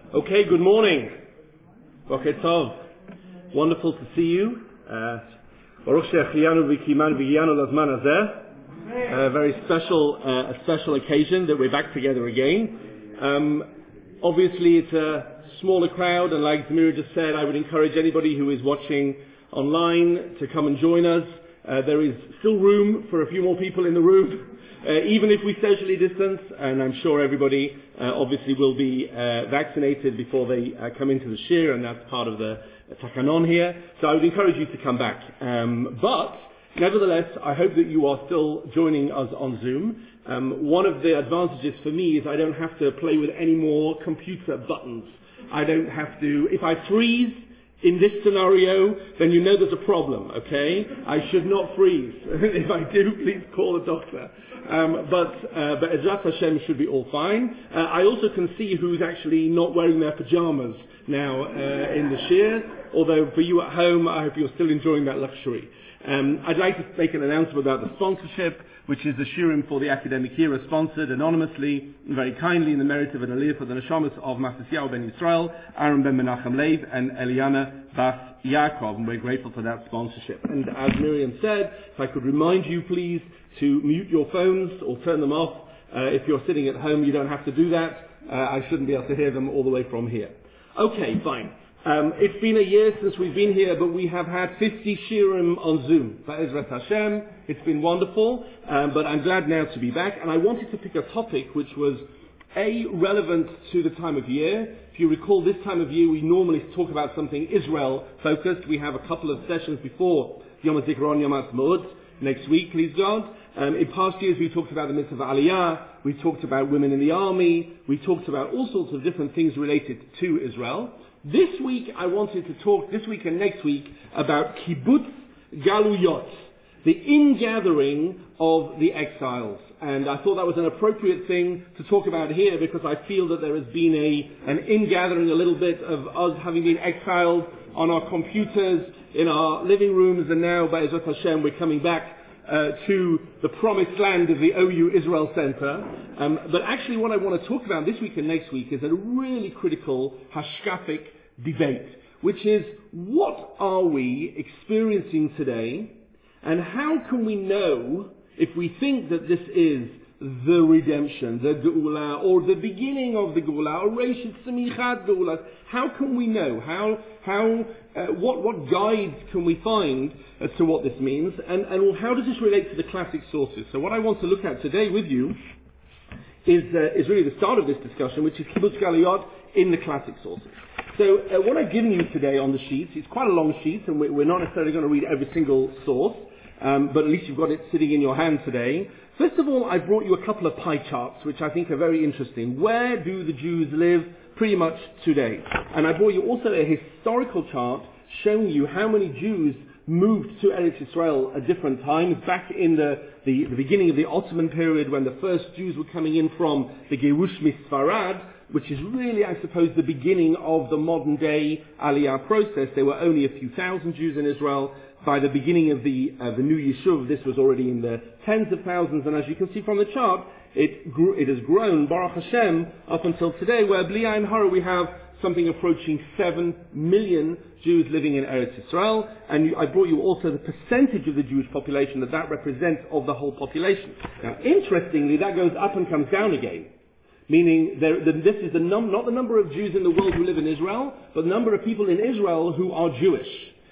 Okay, good morning. Boker Tov. Wonderful to see you. Baruch she'achiyanu v'kimanu v'yanu lazman hazeh. A very special occasion that we're back together again. Obviously, it's a smaller crowd, and like Zamira just said, I would encourage anybody who is watching online to come and join us. There is still room for a few more people in the room. Even if we socially distance, and I'm sure everybody obviously will be vaccinated before they come into the shir, and that's part of the takanon here. So I would encourage you to come back. But nevertheless, I hope that you are still joining us on Zoom. One of the advantages for me is I don't have to play with any more computer buttons. I don't have to, if I freeze in this scenario, then you know there's a problem, okay? I should not freeze. If I do, please call the doctor. But Ezrat Hashem should be all fine. I also can see who's actually not wearing their pajamas now in the shir, although for you at home, I hope you're still enjoying that luxury. I'd like to make an announcement about the sponsorship, which is the shirim for the academic year, sponsored anonymously and very kindly in the merit of an aliyah for the neshamas of Mathisyahu ben Yisrael, Aaron ben Menachem Leib, and Eliana Bas Yaakov, and we're grateful for that sponsorship. And as Miriam said, if I could remind you please to mute your phones or turn them off. If you're sitting at home, you don't have to do that. I shouldn't be able to hear them all the way from here. Okay, fine. It's been a year since we've been here, but we have had 50 shirim on Zoom. Be'ezrat Hashem, it's been wonderful, but I'm glad now to be back. And I wanted to pick a topic which was, relevant to the time of year. If you recall, this time of year we normally talk about something Israel-focused. We have a couple of sessions before Yom HaZikaron, Yom HaAtzmaut, next week, please God. In past years we talked about the mitzvah Aliyah, we talked about women in the army, we talked about all sorts of different things related to Israel. This week I wanted to talk, this week and next week, about Kibbutz Galuyot, the ingathering of the exiles. And I thought that was an appropriate thing to talk about here because I feel that there has been an ingathering a little bit of us having been exiled on our computers, in our living rooms, and now, by Ezrat Hashem, we're coming back to the promised land of the OU Israel Center. But actually what I want to talk about this week and next week is a really critical hashkafic debate, which is what are we experiencing today, and how can we know if we think that this is the redemption, the Geula, or the beginning of the Geula, or Reshit Semichat Geula? How can we know? What guides can we find as to what this means, and how does this relate to the classic sources? So what I want to look at today with you is really the start of this discussion, which is Kibbutz Galuyot in the classic sources. So what I've given you today on the sheets is quite a long sheet, and we're not necessarily going to read every single source, but at least you've got it sitting in your hand today. First of all, I brought you a couple of pie charts, which I think are very interesting. Where do the Jews live pretty much today? And I brought you also a historical chart showing you how many Jews moved to Eretz Yisrael at different times, back in the beginning of the Ottoman period when the first Jews were coming in from the Gerush Misfarad, which is really, I suppose, the beginning of the modern day Aliyah process. There were only a few thousand Jews in Israel. By the beginning of the new Yishuv, this was already in the tens of thousands, and as you can see from the chart, it has grown, Baruch Hashem, up until today, where Bli Ayin Hara we have something approaching 7 million Jews living in Eretz Yisrael, and I brought you also the percentage of the Jewish population that represents of the whole population. Now, interestingly, that goes up and comes down again, meaning this is not the number of Jews in the world who live in Israel, but the number of people in Israel who are Jewish.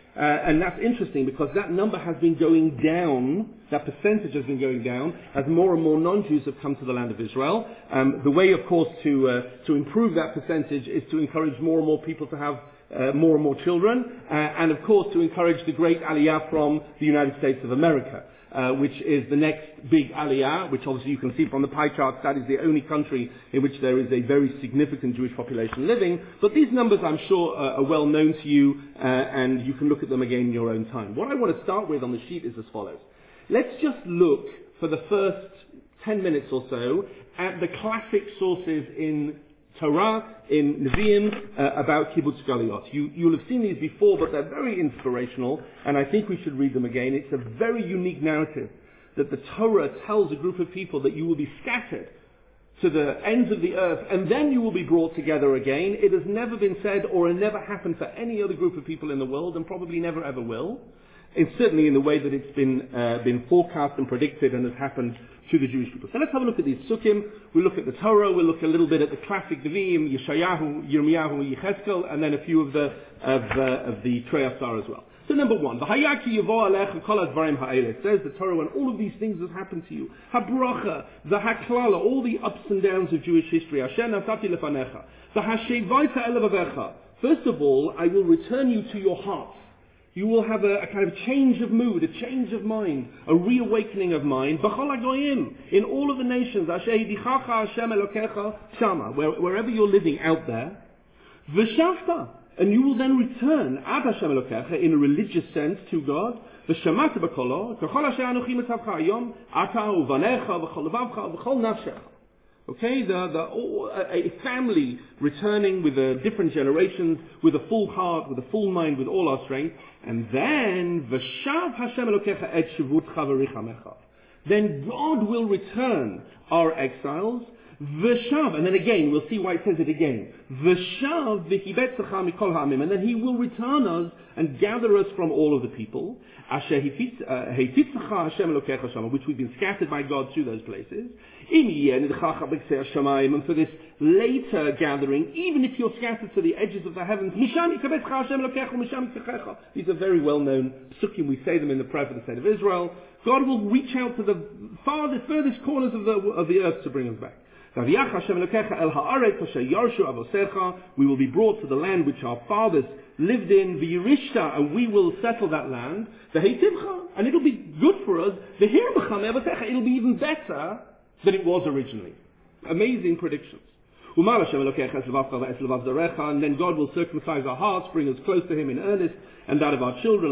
And that's interesting because that number has been going down, that percentage has been going down as more and more non-Jews have come to the land of Israel. The way, of course, to improve that percentage is to encourage more and more people to have more and more children, and of course to encourage the great Aliyah from the United States of America, which is the next big Aliyah, which obviously you can see from the pie charts, that is the only country in which there is a very significant Jewish population living. But these numbers, I'm sure, are well known to you, and you can look at them again in your own time. What I want to start with on the sheet is as follows. Let's just look for the first 10 minutes or so at the classic sources in Torah, in Nevi'im, about Kibbutz Galuyot. You'll have seen these before, but they're very inspirational, and I think we should read them again. It's a very unique narrative that the Torah tells a group of people that you will be scattered to the ends of the earth, and then you will be brought together again. It has never been said, or it never happened for any other group of people in the world, and probably never ever will. It's certainly in the way that it's been forecast and predicted and has happened to the Jewish people. So let's have a look at these Sukkim. We'll look at the Torah. We'll look a little bit at the classic Nevi'im, Yeshayahu, Yirmiyahu, Yechezkel, and then a few of the Trei Asar as well. So number one, it says the Torah, when all of these things have happened to you, habracha, the haklala, all the ups and downs of Jewish history, first of all, I will return you to your heart. You will have a kind of change of mood, a change of mind, a reawakening of mind. In all of the nations, wherever you're living out there, v'shavta, and you will then return ad Hashem Elokecha in a religious sense to God. V'shamata b'kolo, k'chol asher anochi mitzavcha hayom, ata uvanecha v'chol levavcha v'chol nafshecha. Okay, a family returning with different generations, with a full heart, with a full mind, with all our strength, and then v'shav Hashem Elokecha et shivutcha v'richamecha. Then God will return our exiles. V'shav, and then again, we'll see why it says it again. V'shav v'hibetzacha mikol ha'amim, and then He will return us and gather us from all of the people. Asher heititzacha Hashem Elokecha shama, which we've been scattered by God to those places. And for this later gathering, even if you're scattered to the edges of the heavens, these are very well-known psukim. We say them in the prayer for the state of Israel. God will reach out to the furthest corners of the earth to bring us back. We will be brought to the land which our fathers lived in, and we will settle that land. And it'll be good for us. It'll be even better than it was originally. Amazing predictions. And then God will circumcise our hearts, bring us close to Him in earnest, and that of our children.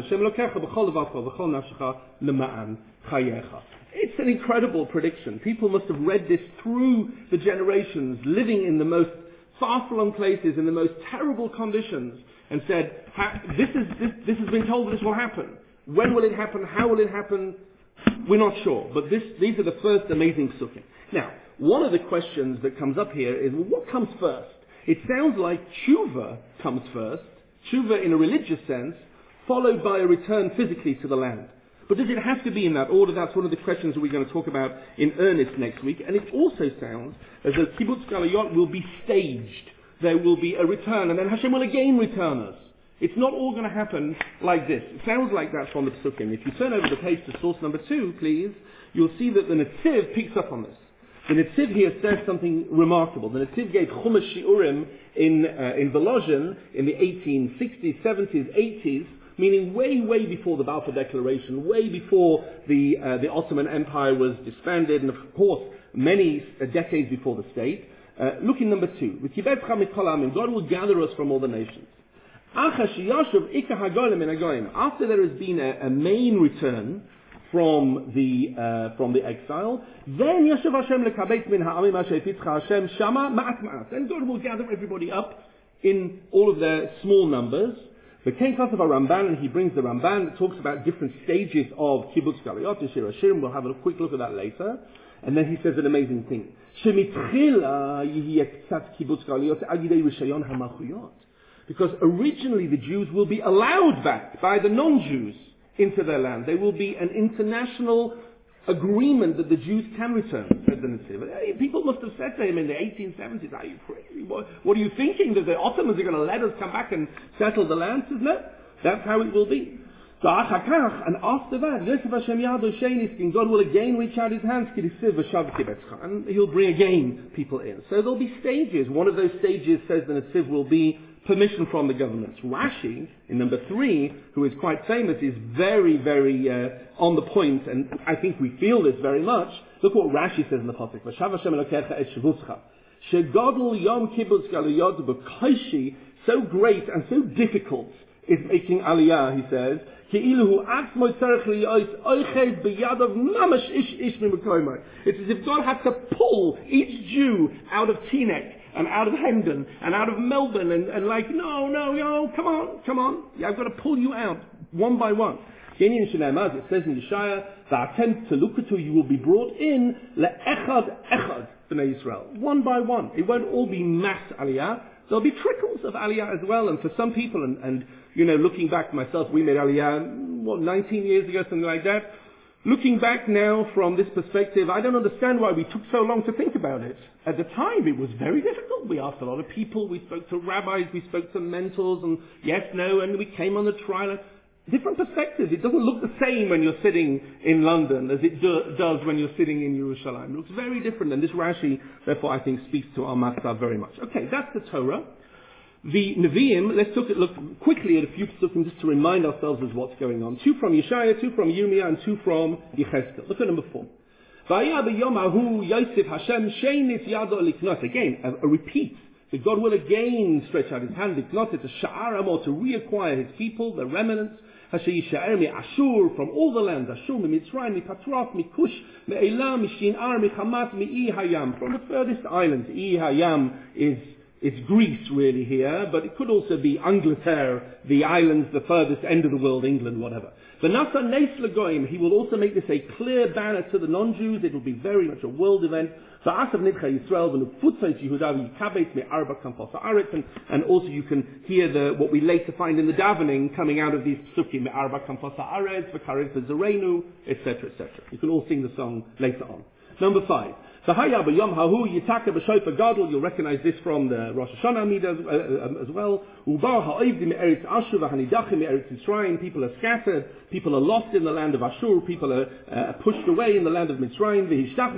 It's an incredible prediction. People must have read this through the generations, living in the most far-flung places, in the most terrible conditions, and said, this has been told this will happen. When will it happen? How will it happen? We're not sure. But these are the first amazing psukim. Now, one of the questions that comes up here is, well, what comes first? It sounds like tshuva comes first, tshuva in a religious sense, followed by a return physically to the land. But does it have to be in that order? That's one of the questions that we're going to talk about in earnest next week. And it also sounds as though Kibbutz Galuyot will be staged. There will be a return, and then Hashem will again return us. It's not all going to happen like this. It sounds like that from the Psukim. If you turn over the page to source number 2, please, you'll see that the Netziv picks up on this. The Netziv here says something remarkable. The Netziv gave Chumash Shiurim in Volozhin in the 1860s, 70s, 80s, meaning way, way before the Balfour Declaration, way before the Ottoman Empire was disbanded, and of course, many decades before the state. Look in number 2. God will gather us from all the nations. After there has been a main return from the exile, then God will gather everybody up in all of their small numbers. The Ken Kos of Ramban, and he brings the Ramban that talks about different stages of Kibbutz Galuyot and Shir Hashirim. We'll have a quick look at that later. And then he says an amazing thing. Because originally the Jews will be allowed back by the non-Jews into their land. There will be an international agreement that the Jews can return, said the Netziv. People must have said to him in the 1870s, are you crazy? What are you thinking? That the Ottomans are going to let us come back and settle the land? Says, no, that's how it will be. And after that, God will again reach out His hands, and He'll bring again people in. So there'll be stages. One of those stages, says the Netziv, will be permission from the government. Rashi, in number 3, who is quite famous, is very, very on the point, and I think we feel this very much. Look what Rashi says in the Pasuk. V'shav Hashem Elokecha et shavutcha. Shegadol yom kibbutz galuyot b'kaishi, so great and so difficult is making aliyah, he says. It's as if God had to pull each Jew out of Teaneck and out of Hendon and out of Melbourne and like, no, come on. Yeah, I've got to pull you out one by one. It says in Yeshaya, you will be brought in le'echad echad. B'nai Yisrael, one by one. It won't all be mass Aliyah. There'll be trickles of Aliyah as well. And for some people, and looking back myself, we made Aliyah, 19 years ago, something like that. Looking back now from this perspective, I don't understand why we took so long to think about it. At the time, it was very difficult. We asked a lot of people. We spoke to rabbis. We spoke to mentors and yes, no, and we came on the trial. Different perspectives. It doesn't look the same when you're sitting in London as it does when you're sitting in Yerushalayim. It looks very different, and this Rashi, therefore, I think speaks to our Matzah very much. Okay, that's the Torah. The Nevi'im, let's look quickly at a few psukim just to remind ourselves of what's going on. 2 from Yeshaya, 2 from Yirmiyah, and 2 from Yechezkel. Look at number 4. Again, a repeat. That God will again stretch out his hand, to reacquire his people, the remnants, Ashur, from all the lands, Ashur, Mitzrayim, Patras, Kush, Elam, Shinar, Hamat, Hayam, from the furthest islands. Hayam it's Greece really here, but it could also be Angleterre, the islands, the furthest end of the world, England, whatever. V'nasa Nes Lagoim, he will also make this a clear banner to the non-Jews. It will be very much a world event. V'asav Nidcha Yisrael v'nufutzais Yehuda v'yikabetz me'arba kampos ha'aretz, and also you can hear what we later find in the davening coming out of these psukim, me'arba kampos ha'aretz, v'karetz v'zerenu, etc., etc. You can all sing the song later on. Number 5. You'll recognize this from the Rosh Hashanah Amidah as well. People are scattered, people are lost in the land of Ashur, people are pushed away in the land of Mitzrayim.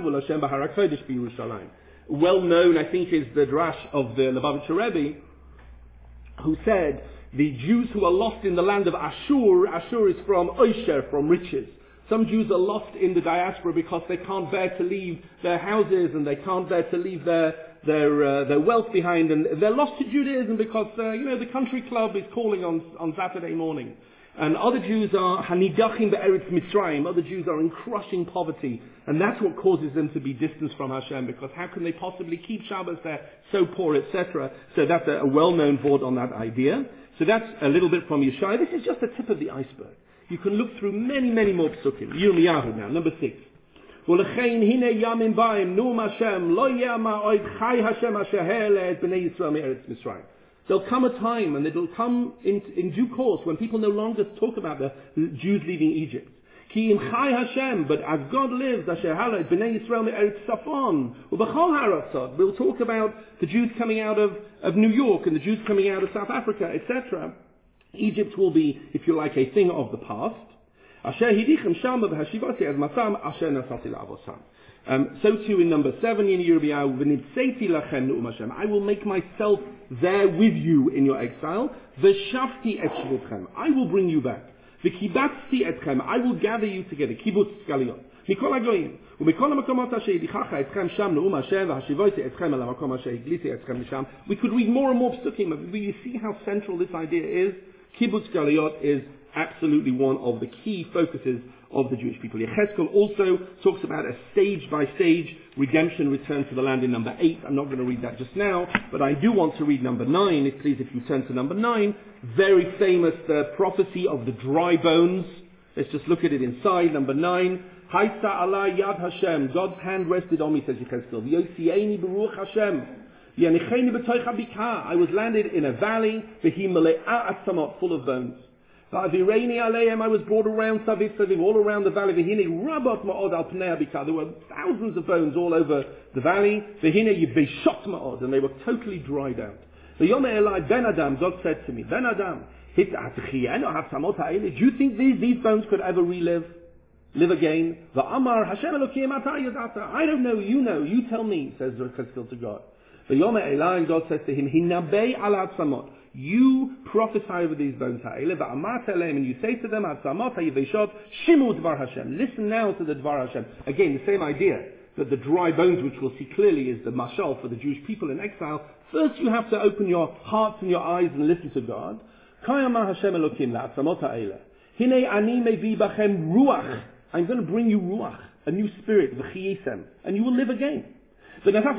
Well known, I think, is the drash of the Lubavitcher Rebbe, who said the Jews who are lost in the land of Ashur is from Oisher, from riches. Some Jews are lost in the diaspora because they can't bear to leave their houses and they can't bear to leave their wealth behind, and they're lost to Judaism because the country club is calling on Saturday morning. And other Jews are Hanidachim be'eretz Mitzrayim. Other Jews are in crushing poverty, and that's what causes them to be distanced from Hashem, because how can they possibly keep Shabbos? They're so poor, etc. So that's a well-known board on that idea. So that's a little bit from Yeshaya. This is just the tip of the iceberg. You can look through many, many more psukim. Yirmiyahu now, number 6. There'll come a time, and it'll come in due course, when people no longer talk about the Jews leaving Egypt. But as God lives, we'll talk about the Jews coming out of New York and the Jews coming out of South Africa, etc. Egypt will be, if you like, a thing of the past. So too in number 7 in Yirmiyahu, I will make myself there with you in your exile. I will bring you back. I will gather you together. Kibbutz Galiot. מכל הגויים, ובכל המקומות אשר ידיחך אתכם שם נאום השם, והשיבותי אתכם אל המקום אשר הגליתי אתכם משם. We could read more and more psukim. You see how central this idea is. Kibbutz Galiot is absolutely one of the key focuses of the Jewish people. Yechezkel also talks about a stage-by-stage redemption return to the land in number 8. I'm not going to read that just now, but I do want to read number 9. Please, if you turn to number 9, very famous, the prophecy of the dry bones. Let's just look at it inside. Number 9. Haisa Allah Yad Hashem. God's hand rested on me, says Yechezkel. V'yosieni beruach Hashem. V'yanicheni b'toich habikah. I was landed in a valley. V'hi mele'ah atzamot, full of bones. I was brought around all around the valley. There were thousands of bones all over the valley. And they were totally dried out. God said to me, Ben Adam, do you think these bones could ever live again? I don't know, you know, you tell me, says Yechezkel to God. And God says to him, you prophesy over these bones, and you say to them, listen now to the Dvar Hashem. Again, the same idea, that the dry bones, which we'll see clearly is the mashal for the Jewish people in exile. First you have to open your hearts and your eyes and listen to God. I'm going to bring you ruach, a new spirit, and you will live again. And then I'm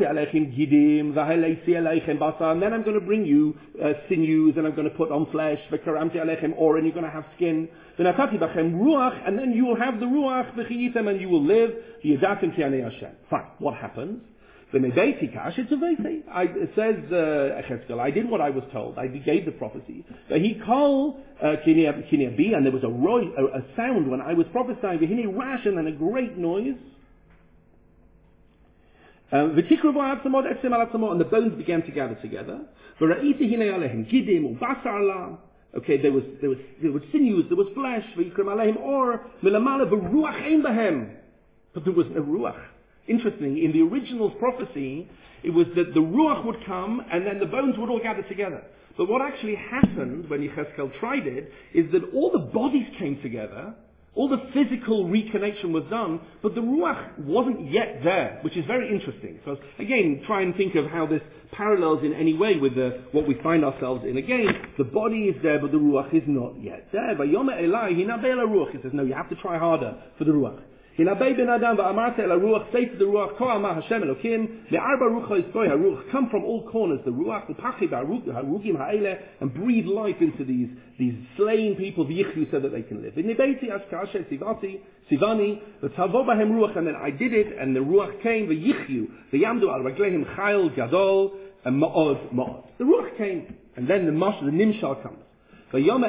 going to bring you sinews, and I'm going to put on flesh, and you're going to have skin. And then you will have the ruach, and you will live. Fine. What happens? It says, Echezkel, I did what I was told. I gave the prophecy. He called Kinyabi, and there was a sound when I was prophesying. V'hine rash, and then a great noise. And the bones began to gather together. Okay, there was sinews, there was flesh. But there was no ruach. Interestingly, in the original prophecy, it was that the ruach would come and then the bones would all gather together. But what actually happened when Yechezkel tried it is that all the bodies came together, all the physical reconnection was done, but the ruach wasn't yet there, which is very interesting. So again, try and think of how this parallels in any way with what we find ourselves in. Again, the body is there, but the ruach is not yet there. He says, no, you have to try harder for the ruach. Say to the ruach, come from all corners, the ruach, and breathe life into these slain people, so that they can live. And then I did it, and the ruach came, the ruach came, and then the nimshal comes. These bones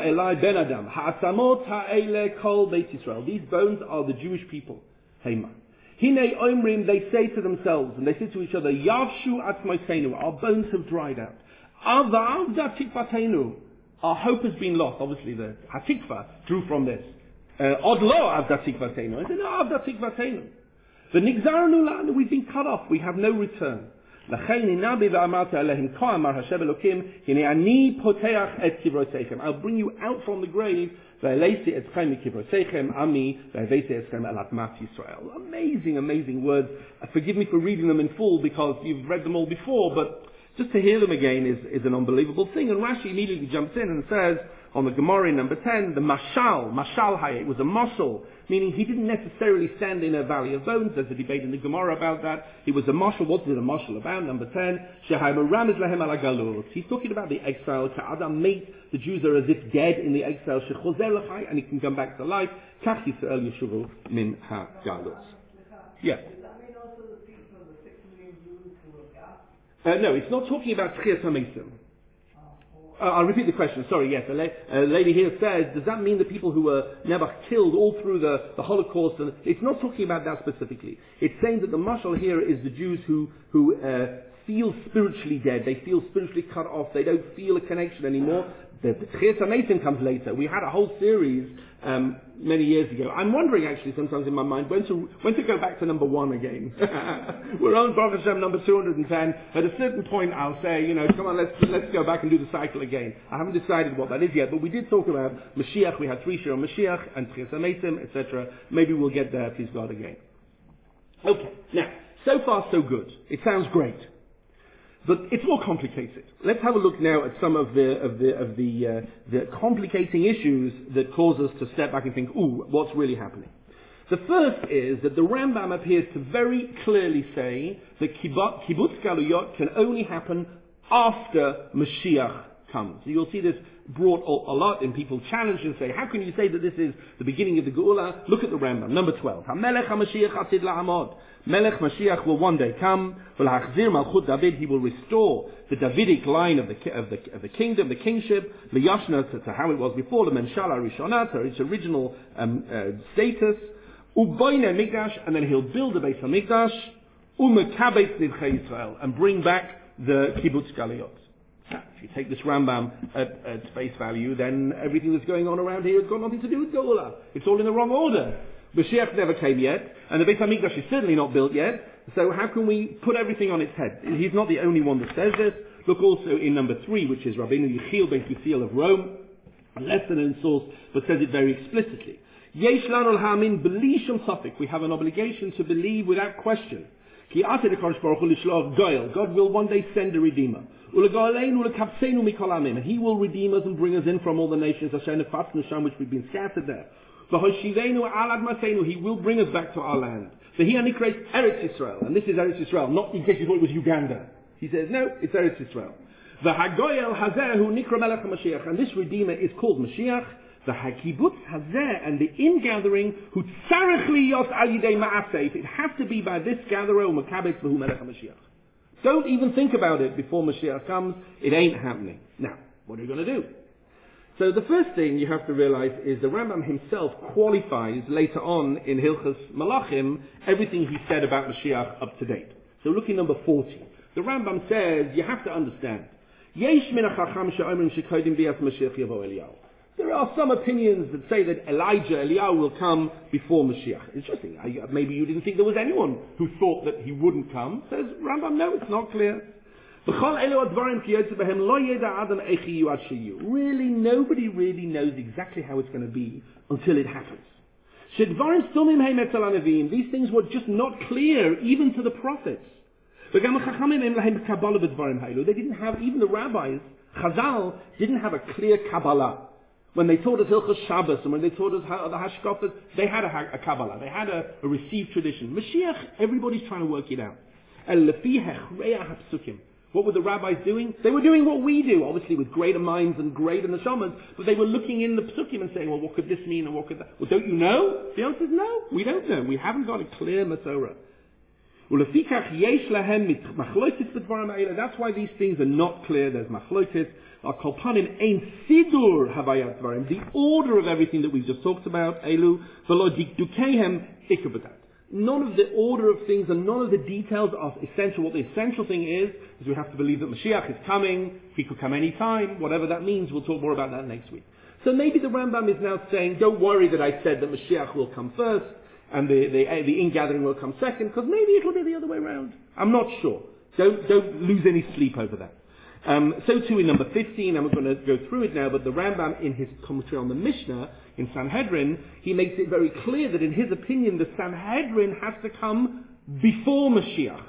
are the Jewish people. Hema. Hine oimrim, they say to themselves, and they say to each other, Yavshu atzmoisenu, our bones have dried out. Avda tikvatenu, our hope has been lost. Obviously the hatikva drew from this. Odlo avda tikvatenu. I said, no, avda tikvatenu. The nigzarnu land, we've been cut off, we have no return. I'll bring you out from the grave. Amazing, amazing words. Forgive me for reading them in full because you've read them all before, but just to hear them again is an unbelievable thing. And Rashi immediately jumps in and says, on the Gemara in number 10, the mashal hayy, it was a mashal, meaning he didn't necessarily stand in a valley of bones. There's a debate in the Gemara about that. It was a mashal. What is it a mashal about? Number 10, he's talking about the exile. Ka'adam mate, the Jews are as if dead in the exile, and he can come back to life. Yes. Does that mean also the people of the 6 million Jews who were gassed? No, it's not talking about Tchias HaMeisim. I'll repeat the question. Sorry, yes. A lady here says, does that mean the people who were never killed all through the Holocaust? And it's not talking about that specifically. It's saying that the mashal here is the Jews who feel spiritually dead. They feel spiritually cut off. They don't feel a connection anymore. The Tchias HaMeisim comes later. We had a whole series many years ago. I'm wondering actually sometimes in my mind when to go back to number 1 again. We're on Baruch Hashem number 210. At a certain point I'll say, come on, let's go back and do the cycle again. I haven't decided what that is yet, but we did talk about Mashiach. We had 3 Shir on Mashiach and Tchias HaMeisim, etc. Maybe we'll get there, please God, again. Okay, now, so far so good. It sounds great. But it's more complicated. Let's have a look now at some of the complicating issues that cause us to step back and think, what's really happening? The first is that the Rambam appears to very clearly say that Kibbutz Galuyot can only happen after Mashiach comes. You'll see this brought a lot in people challenge and say, how can you say that this is the beginning of the Geula? Look at the Rambam, number 12. HaMelech HaMashiach Atid La'amod. Melech Mashiach will one day come. V'la'achzir Malchut David. He will restore the Davidic line of the kingdom, the kingship. L'yashna to how it was before. L'menshala Rishonah to its original status. U'boine Mikdash, and then he'll build the Beis HaMikdash. U'mekabetz Nidchei Yisrael, and bring back the Kibbutz Galuyot. If you take this Rambam at face value, then everything that's going on around here has got nothing to do with Geula. It's all in the wrong order. Mashiach never came yet, and the Beis HaMikdash is certainly not built yet, so how can we put everything on its head? He's not the only one that says this. Look also in number 3, which is Rabbeinu Yechiel ben Kusiel of Rome, a lesser known source, but says it very explicitly. Yesh lanu l'ha'amin b'li shum safek. We have an obligation to believe without question. Ki atid HaKadosh Baruch Hu l'shloach goyel. God will one day send a redeemer. And he will redeem us and bring us in from all the nations, which we've been scattered there. He will bring us back to our land. So he only creates Eretz Yisrael, and this is Eretz Yisrael, not in case you thought it was Uganda. He says, no, it's Eretz Yisrael. The Hagoyel Hazeh hu nikra Melech HaMashiach, and this Redeemer is called Mashiach. The Hakibutz Hazeh, and the ingathering hu tzarech liyot al yidei ma'aseh. It has to be by this gatherer, Makabetz v'hu Melech HaMashiach. Don't even think about it before Mashiach comes. It ain't happening. Now, what are you going to do? So the first thing you have to realize is the Rambam himself qualifies later on in Hilchos Malachim everything he said about Mashiach up to date. So look at number 40. The Rambam says, you have to understand, there are some opinions that say that Eliyahu will come before Mashiach. Interesting. Maybe you didn't think there was anyone who thought that he wouldn't come. Says Rambam, no, it's not clear. Really, nobody really knows exactly how it's going to be until it happens. These things were just not clear even to the prophets. They didn't have, even the rabbis, Chazal, didn't have a clear Kabbalah. When they taught us Hilchos Shabbos and when they taught us the Hashkafas, they had a Kabbalah. They had a received tradition. Mashiach, everybody's trying to work it out. What were the rabbis doing? They were doing what we do, obviously with greater minds and greater neshamas, but they were looking in the Psukim and saying, well, what could this mean and what could that? Well, don't you know? The answer is no, we don't know. We haven't got a clear Masorah. That's why these things are not clear. There's machlotis. The order of everything that we've just talked about, none of the order of things and none of the details are essential. What the essential thing is we have to believe that Mashiach is coming. He could come any time. Whatever that means, we'll talk more about that next week. So maybe the Rambam is now saying, don't worry that I said that Mashiach will come first and the ingathering will come second, because maybe it'll be the other way around. I'm not sure. Don't lose any sleep over that. So too in number 15, and we're going to go through it now, but the Rambam in his commentary on the Mishnah in Sanhedrin, he makes it very clear that in his opinion the Sanhedrin has to come before Mashiach.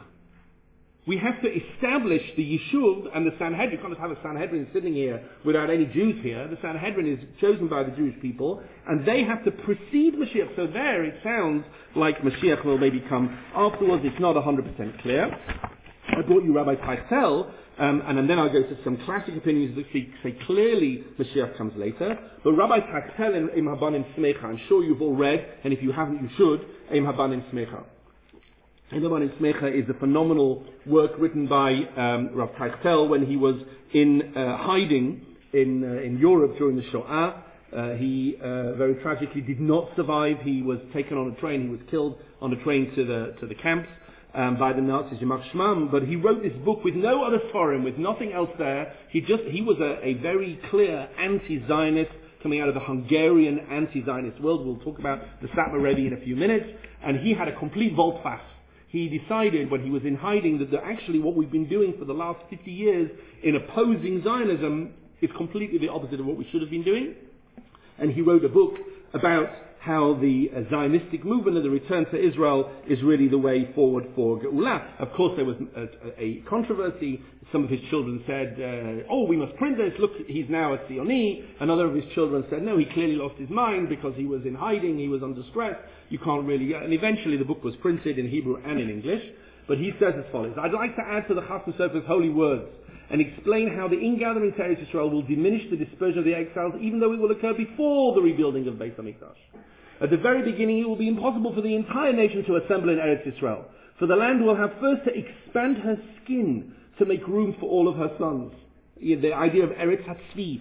We have to establish the Yishuv and the Sanhedrin. You can't just have a Sanhedrin sitting here without any Jews here. The Sanhedrin is chosen by the Jewish people, and they have to precede Mashiach. So there it sounds like Mashiach will maybe come afterwards. It's not 100% clear. I brought you Rabbi Teichel, and then I'll go to some classic opinions that say clearly Mashiach comes later. But Rabbi Teichel in Im Habanim Smecha, I'm sure you've all read, and if you haven't, you should, Im Habanim Smecha. Im Habanim Smecha is a phenomenal work written by Rabbi Teichel when he was in hiding in Europe during the Shoah. He very tragically did not survive. He was taken on a train. He was killed on a train to the camps. By the Nazis, Yamach Shmam, but he wrote this book with no other forum, with nothing else there. He was a very clear anti-Zionist coming out of the Hungarian anti-Zionist world. We'll talk about the Satmar Rebbe in a few minutes. And he had a complete volte-face. He decided when he was in hiding that actually what we've been doing for the last 50 years in opposing Zionism is completely the opposite of what we should have been doing. And he wrote a book about how the Zionistic movement and the return to Israel is really the way forward for Geulah. Of course, there was a controversy. Some of his children said, we must print this. Look, he's now a Zioni. Another of his children said, no, he clearly lost his mind because he was in hiding, he was under stress. You can't really... And eventually the book was printed in Hebrew and in English. But he says as follows: I'd like to add to the Chasam Sofer's holy words and explain how the ingathering to Eretz Yisrael will diminish the dispersion of the exiles, even though it will occur before the rebuilding of Beit HaMikdash. At the very beginning, it will be impossible for the entire nation to assemble in Eretz Yisrael, for the land will have first to expand her skin to make room for all of her sons. The idea of Eretz HaTzvi,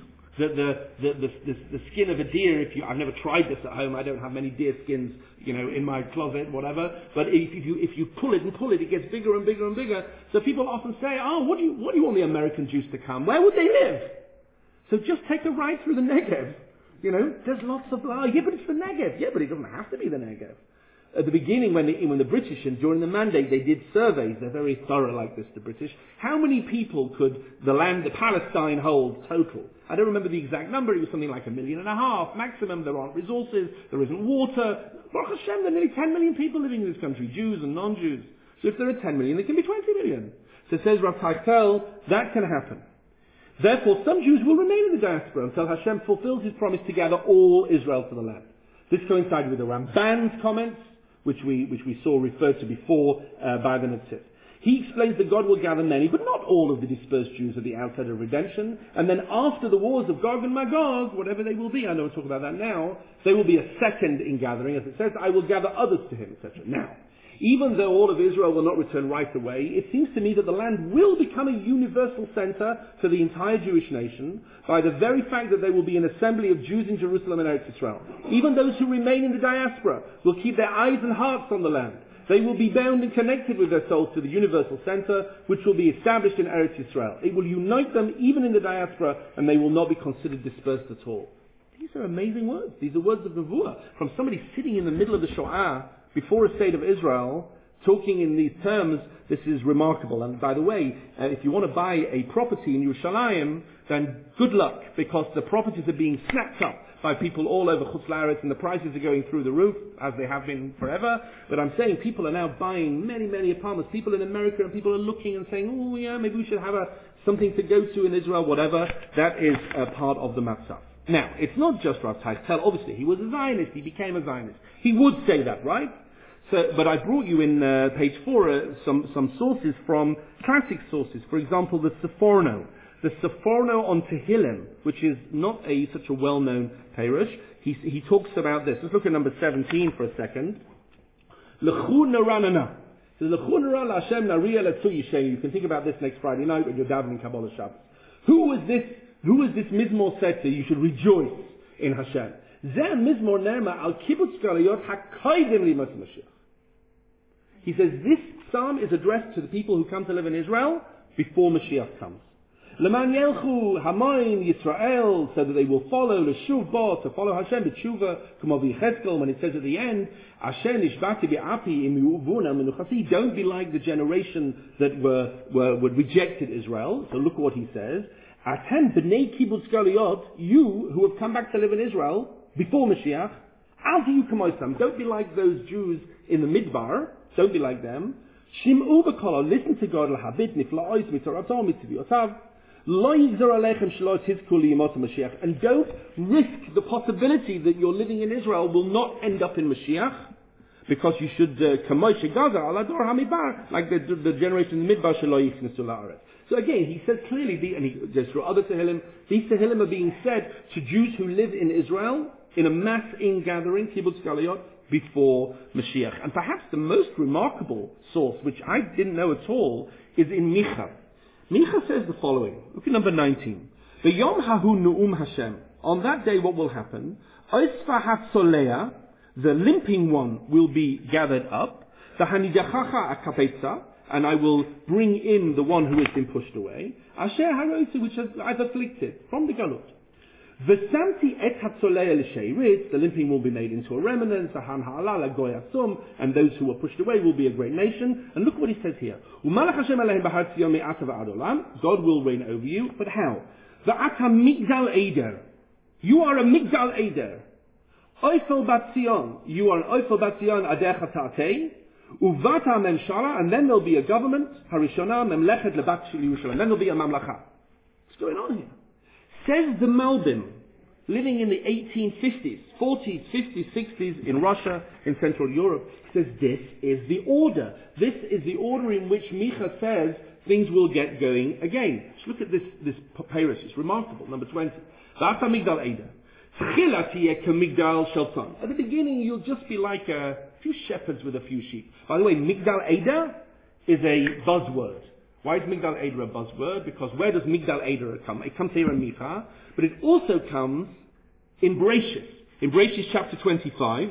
the skin of a deer. I've never tried this at home. I don't have many deer skins, in my closet, whatever. But if you pull it, it gets bigger and bigger and bigger. So people often say, what do you want the American Jews to come? Where would they live? So just take a ride through the Negev. There's lots of... yeah, but it's the Negev. Yeah, but it doesn't have to be the Negev. At the beginning, when the British, and during the mandate, they did surveys. They're very thorough like this, the British. How many people could the Palestine hold total? I don't remember the exact number. It was something like 1.5 million maximum. There aren't resources. There isn't water. Baruch Hashem, there are nearly 10 million people living in this country, Jews and non-Jews. So if there are 10 million, there can be 20 million. So says Rav Teichel, that can happen. Therefore, some Jews will remain in the diaspora until Hashem fulfills his promise to gather all Israel to the land. This coincided with the Ramban's comments, which we saw referred to before by the Netziv. He explains that God will gather many, but not all of the dispersed Jews at the outset of redemption. And then after the wars of Gog and Magog, whatever they will be, I know we'll talk about that now, there will be a second ingathering, as it says, I will gather others to him, etc. Now, Even though all of Israel will not return right away, it seems to me that the land will become a universal center for the entire Jewish nation by the very fact that there will be an assembly of Jews in Jerusalem and Eretz Israel. Even those who remain in the diaspora will keep their eyes and hearts on the land. They will be bound and connected with their souls to the universal center, which will be established in Eretz Israel. It will unite them even in the diaspora, and they will not be considered dispersed at all. These are amazing words. These are words of Nevuah from somebody sitting in the middle of the Shoah before a state of Israel, talking in these terms. This is remarkable. And by the way, if you want to buy a property in Yerushalayim, then good luck, because the properties are being snapped up by people all over Chutz La'aretz, and the prices are going through the roof, as they have been forever. But I'm saying people are now buying many, many apartments. People in America, and people are looking and saying, oh yeah, maybe we should have something to go to in Israel, whatever. That is a part of the matzah. Now, it's not just Rav Teitel. Obviously, he was a Zionist. He became a Zionist. He would say that, right? But I brought you in page 4 some sources from classic sources. For example, the Seforno. The Seforno on Tehillim, which is not such a well-known Perush. He talks about this. Let's look at number 17 for a second. L'chu naranana. So l'chu nara la'Hashem nariya le'tzu yisheinu. You can think about this next Friday night when you're davening Kabbalah Shabbos. Who is this Mizmor said to you should rejoice in Hashem? Zeh Mizmor nerma al kibbutz galuyot ha'koydim limos Mashiach. He says this psalm is addressed to the people who come to live in Israel before Mashiach comes. Leman yelchu hamoin Yisrael, so that they will follow l'shuv bo, to follow Hashem b'tshuva, k'mo v'Yechezkel, when it says at the end, Hashem nishbati bi'api im yuvuna menuchasi. Don't be like the generation that were rejected Israel. So look what he says. Atem b'nei kibbutz galuyot, you who have come back to live in Israel before Mashiach, al tiyu k'moisam. Don't be like those Jews in the Midbar. Don't be like them. Shim'u b'kolo, listen to God, l'habit nifla'os mitzarato mitzviotav. And don't risk the possibility that you're living in Israel will not end up in Mashiach, because you should like the generation in the Midbar. So again, he says clearly, and he goes through other Tehillim, these Tehillim are being said to Jews who live in Israel in a mass ingathering, Kibbutz Galuyot, before Mashiach. And perhaps the most remarkable source, which I didn't know at all, is in Micha. Micha says the following. Look at number 19. The Yom Hahu Nu'um Hashem. On that day, what will happen? Oisfa HaTzolea, the limping one, will be gathered up. The Hanidachacha Akapetza, and I will bring in the one who has been pushed away. Asher Haroitzi, which I've afflicted from the Galut. V'samti et HaTzolea l'sheirit, the limping will be made into a remnant, Sahan Ha'ala Goyasum, and those who were pushed away will be a great nation. And look what he says here. U'malach Hashem alehem b'har Tzion me'ata v'ad olam, God will reign over you, but how? V'ata Migdal Eder, you are a Migdal Eder. Oifel bat Zion, you are an Oifel bat Zion adecha ta'atei, Uvata memshala, and then there'll be a government, Harishona memlechet lebat shel Yerushalayim, then there'll be a mamlacha. What's going on here? Says the Malbim, living in the 1850s, 40s, 50s, 60s in Russia, in Central Europe, says this is the order. This is the order in which Micha says things will get going again. Just look at this Perush. It's remarkable. Number 20. V'ata Migdal Eder. At the beginning, you'll just be like a few shepherds with a few sheep. By the way, Migdal Eder is a buzzword. Why is Migdal Eder a buzzword? Because where does Migdal Eder come? It comes here in Micha, but it also comes in Bereshis. In Bereshis chapter 35,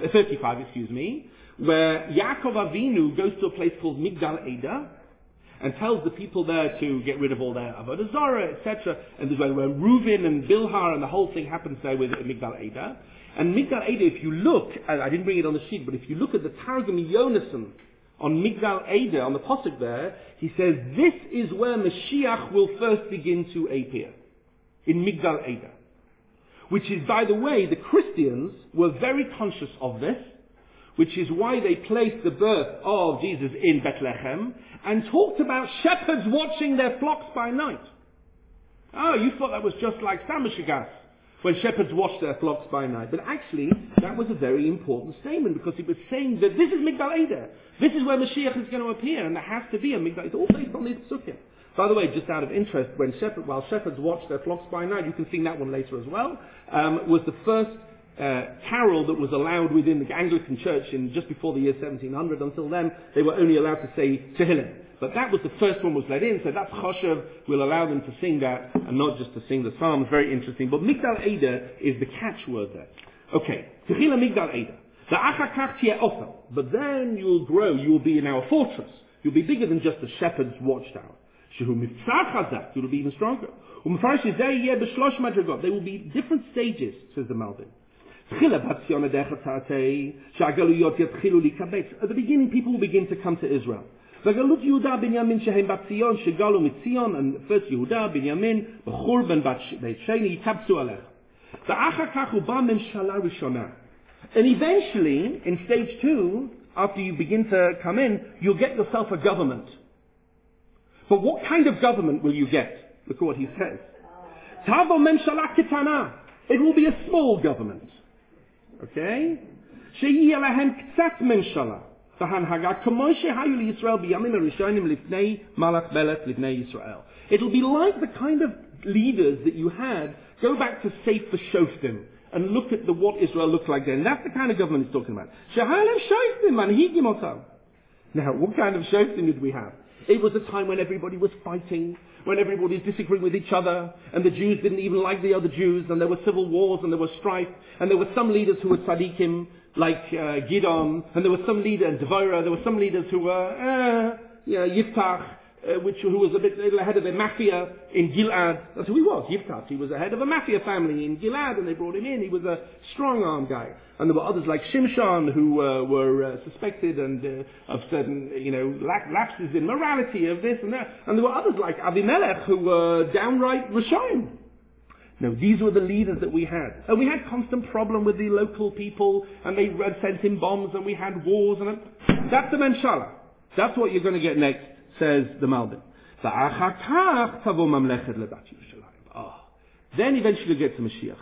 where Yaakov Avinu goes to a place called Migdal Eder and tells the people there to get rid of all their Avodah Zarah, etc. And there's where Reuven and Bilhah and the whole thing happens there with Migdal Eder. And Migdal Eder, if you look, I didn't bring it on the sheet, but if you look at the Targum Yonasan on Migdal Eder, on the Pasuk there, he says, this is where Mashiach will first begin to appear. In Migdal Eder. Which is, by the way, the Christians were very conscious of this, which is why they placed the birth of Jesus in Bethlehem, and talked about shepherds watching their flocks by night. Oh, you thought that was just like Samashigas, when shepherds watch their flocks by night. But actually, that was a very important statement, because it was saying that this is Migdal Eder. This is where Mashiach is going to appear, and there has to be a Migdal. It's all based on these psukim. By the way, just out of interest, while shepherds watch their flocks by night, you can sing that one later as well, was the first carol that was allowed within the Anglican Church in just before the year 1700. Until then, they were only allowed to say Tehillim. But that was the first one was let in, so that's Choshev. We'll allow them to sing that and not just to sing the Psalms. Very interesting. But Migdal Eder is the catchword there. Okay, Tehillah Migdal Eder. The Achakach Tieh Othel. But then you'll grow, you'll be in our fortress. You'll be bigger than just a shepherd's watchtower. Shehu Mitzah Chazak. You'll be even stronger. There will be different stages, says the Malbim. At the beginning, people will begin to come to Israel. And first Yehuda, Binyamin, Bechur ben Beit Sheni, Yitabtzu Alech. And eventually, in stage 2, after you begin to come in, you'll get yourself a government. But what kind of government will you get? Look at what he says. Tavo Memshala Kitana. It will be a small government. Okay? Shehi Elahem Ktsat Memshala. It'll be like the kind of leaders that you had. Go back to Sefer Shoftim and look at what Israel looked like then. That's the kind of government he's talking about. Now, what kind of Shoftim did we have? It was a time when everybody was fighting, when everybody was disagreeing with each other, and the Jews didn't even like the other Jews, and there were civil wars, and there was strife, and there were some leaders who were tzaddikim, like Gidon, and there were some leaders, Devorah, there were some leaders who were, Yiftach, who was a bit ahead of a mafia in Gilad. That's who he was, Yiftach. He was the head of a mafia family in Gilad, and they brought him in. He was a strong-arm guy. And there were others like Shimshon who were suspected and of certain, lapses in morality of this and that. And there were others like Avimelech who were downright Rishonim. No, these were the leaders that we had. And we had constant problem with the local people, and they sent in bombs, and we had wars, and that's the Memshala. That's what you're going to get next, says the Malbim. Then eventually you get to Mashiach.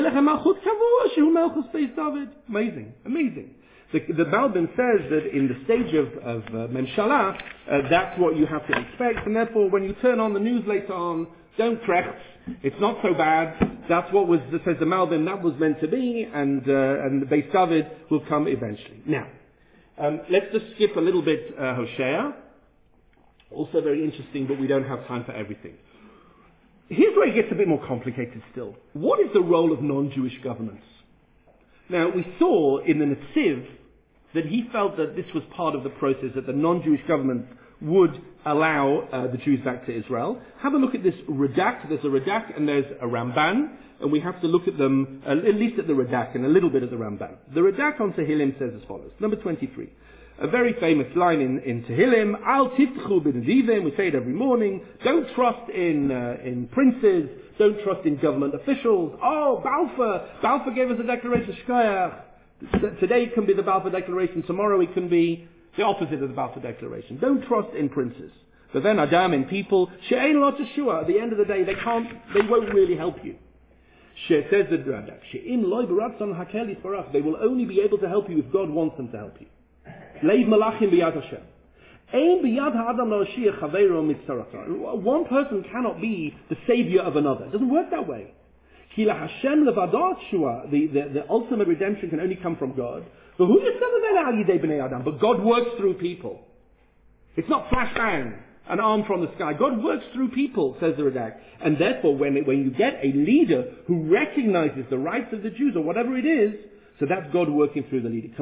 Amazing, amazing. The Malbim says that in the stage of Memshala, that's what you have to expect, and therefore when you turn on the news later on, don't krechts. It's not so bad. That's what says the Malbim, that was meant to be, and the Beis David will come eventually. Now, let's just skip a little bit Hosea. Also very interesting, but we don't have time for everything. Here's where it gets a bit more complicated still. What is the role of non-Jewish governments? Now, we saw in the Netziv that he felt that this was part of the process, that the non-Jewish government would allow the Jews back to Israel. Have a look at this Radak. There's a Radak and there's a Ramban, and we have to look at them, at least at the Radak and a little bit at the Ramban. The Radak on Tehillim says as follows. Number 23. A very famous line in Tehillim, Al Tifchu b'Nedivim, we say it every morning, don't trust in princes, don't trust in government officials. Oh, Balfour gave us a declaration, Shkoyach. Today it can be the Balfour Declaration, tomorrow it can be the opposite of the Balfour Declaration. Don't trust in princes. But then Adam in people, She'ein lo teshua, at the end of the day they won't really help you. She says the Radak, She'im loy b'ratzon hakel yisparach, they will only be able to help you if God wants them to help you. Leiv malachim b'yad Hashem. Ein b'yad ha'adam la'oshiyah chaveiro mitzarata. One person cannot be the savior of another. It doesn't work that way. Ki Hashem levado teshua. The ultimate redemption can only come from God. But God works through people. It's not flash bang, an arm from the sky. God works through people, says the Radak. And therefore, when you get a leader who recognizes the rights of the Jews or whatever it is, so that's God working through the leader.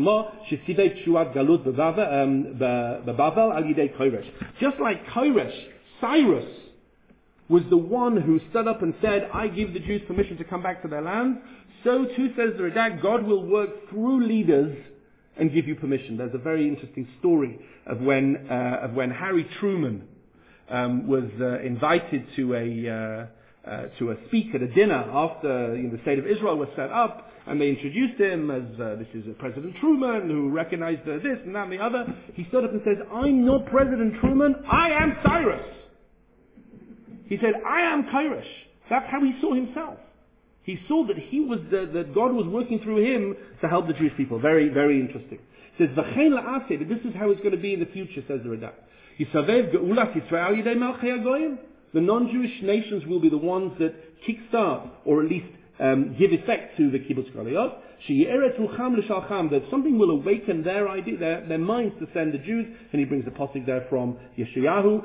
Just like Koresh, Cyrus was the one who stood up and said, I give the Jews permission to come back to their land. So too, says the Radak, God will work through leaders and give you permission. There's a very interesting story of when Harry Truman was invited to a speak at a dinner after the State of Israel was set up, and they introduced him as this is President Truman who recognized this and that and the other. He stood up and says, I'm not President Truman, I am Cyrus. He said, I am Koresh. That's how he saw himself. He saw that that God was working through him to help the Jewish people. Very, very interesting. It says, V'chein la'aseh, that this is how it's going to be in the future, says the Radak. Yisavev ge'ulat Yisrael yidei malchei hagoyim. The non-Jewish nations will be the ones that kickstart, or at least give effect to the kibbutz galuyot. That something will awaken their idea, their minds to send the Jews, and he brings a pasuk there from Yeshayahu.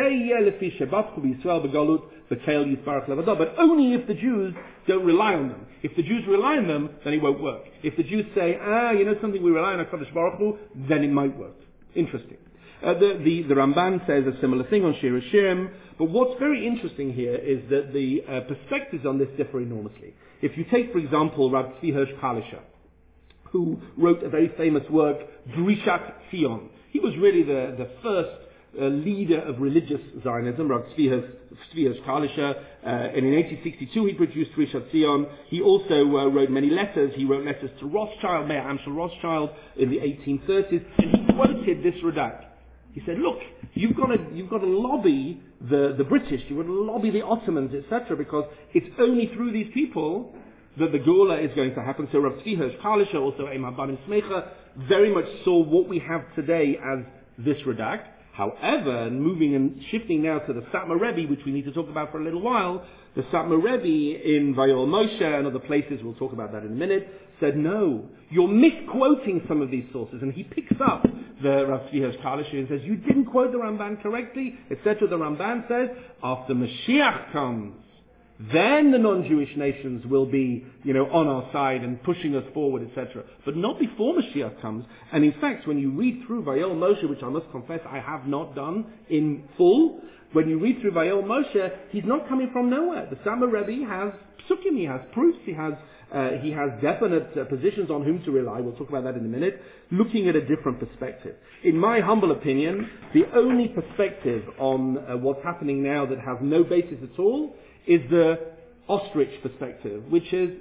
But only if the Jews don't rely on them. If the Jews rely on them, then it won't work. If the Jews say, something we rely on HaKadosh Baruch Hu, then it might work. Interesting. The Ramban says a similar thing on Shir Hashirim, but what's very interesting here is that the perspectives on this differ enormously. If you take, for example, Rabbi Tzvi Hirsch Kalischer, who wrote a very famous work, Drishat Zion. He was really the first leader of religious Zionism, Rabbi Tzvi Hirsch Kalischer, and in 1862 he produced Drishat Zion. He also wrote many letters. He wrote letters to Rothschild, Mayor Amschel Rothschild, in the 1830s, and he quoted this Radak. He said, look, you've got to lobby the British, you've got to lobby the Ottomans, etc., because it's only through these people that the Geula is going to happen. So Rav Tzvi Hirsch Kalischer, also Eimar Banim Smecha, very much saw what we have today as this Radak. However, moving and shifting now to the Satmar Rebbe, which we need to talk about for a little while, the Satmar Rebbe in Vayol Moshe and other places, we'll talk about that in a minute, said, no, you're misquoting some of these sources. And he picks up the Rav Tzvi Hirsch Kalischer and says, you didn't quote the Ramban correctly, etc. The Ramban says, after Mashiach comes, then the non-Jewish nations will be, on our side and pushing us forward, etc. But not before Mashiach comes. And in fact, when you read through Vayol Moshe, which I must confess I have not done in full, when you read through Vayol Moshe, he's not coming from nowhere. The Satmar Rebbe has psukim, he has proofs, he has definite positions on whom to rely. We'll talk about that in a minute. Looking at a different perspective. In my humble opinion, the only perspective on what's happening now that has no basis at all is the ostrich perspective, which is,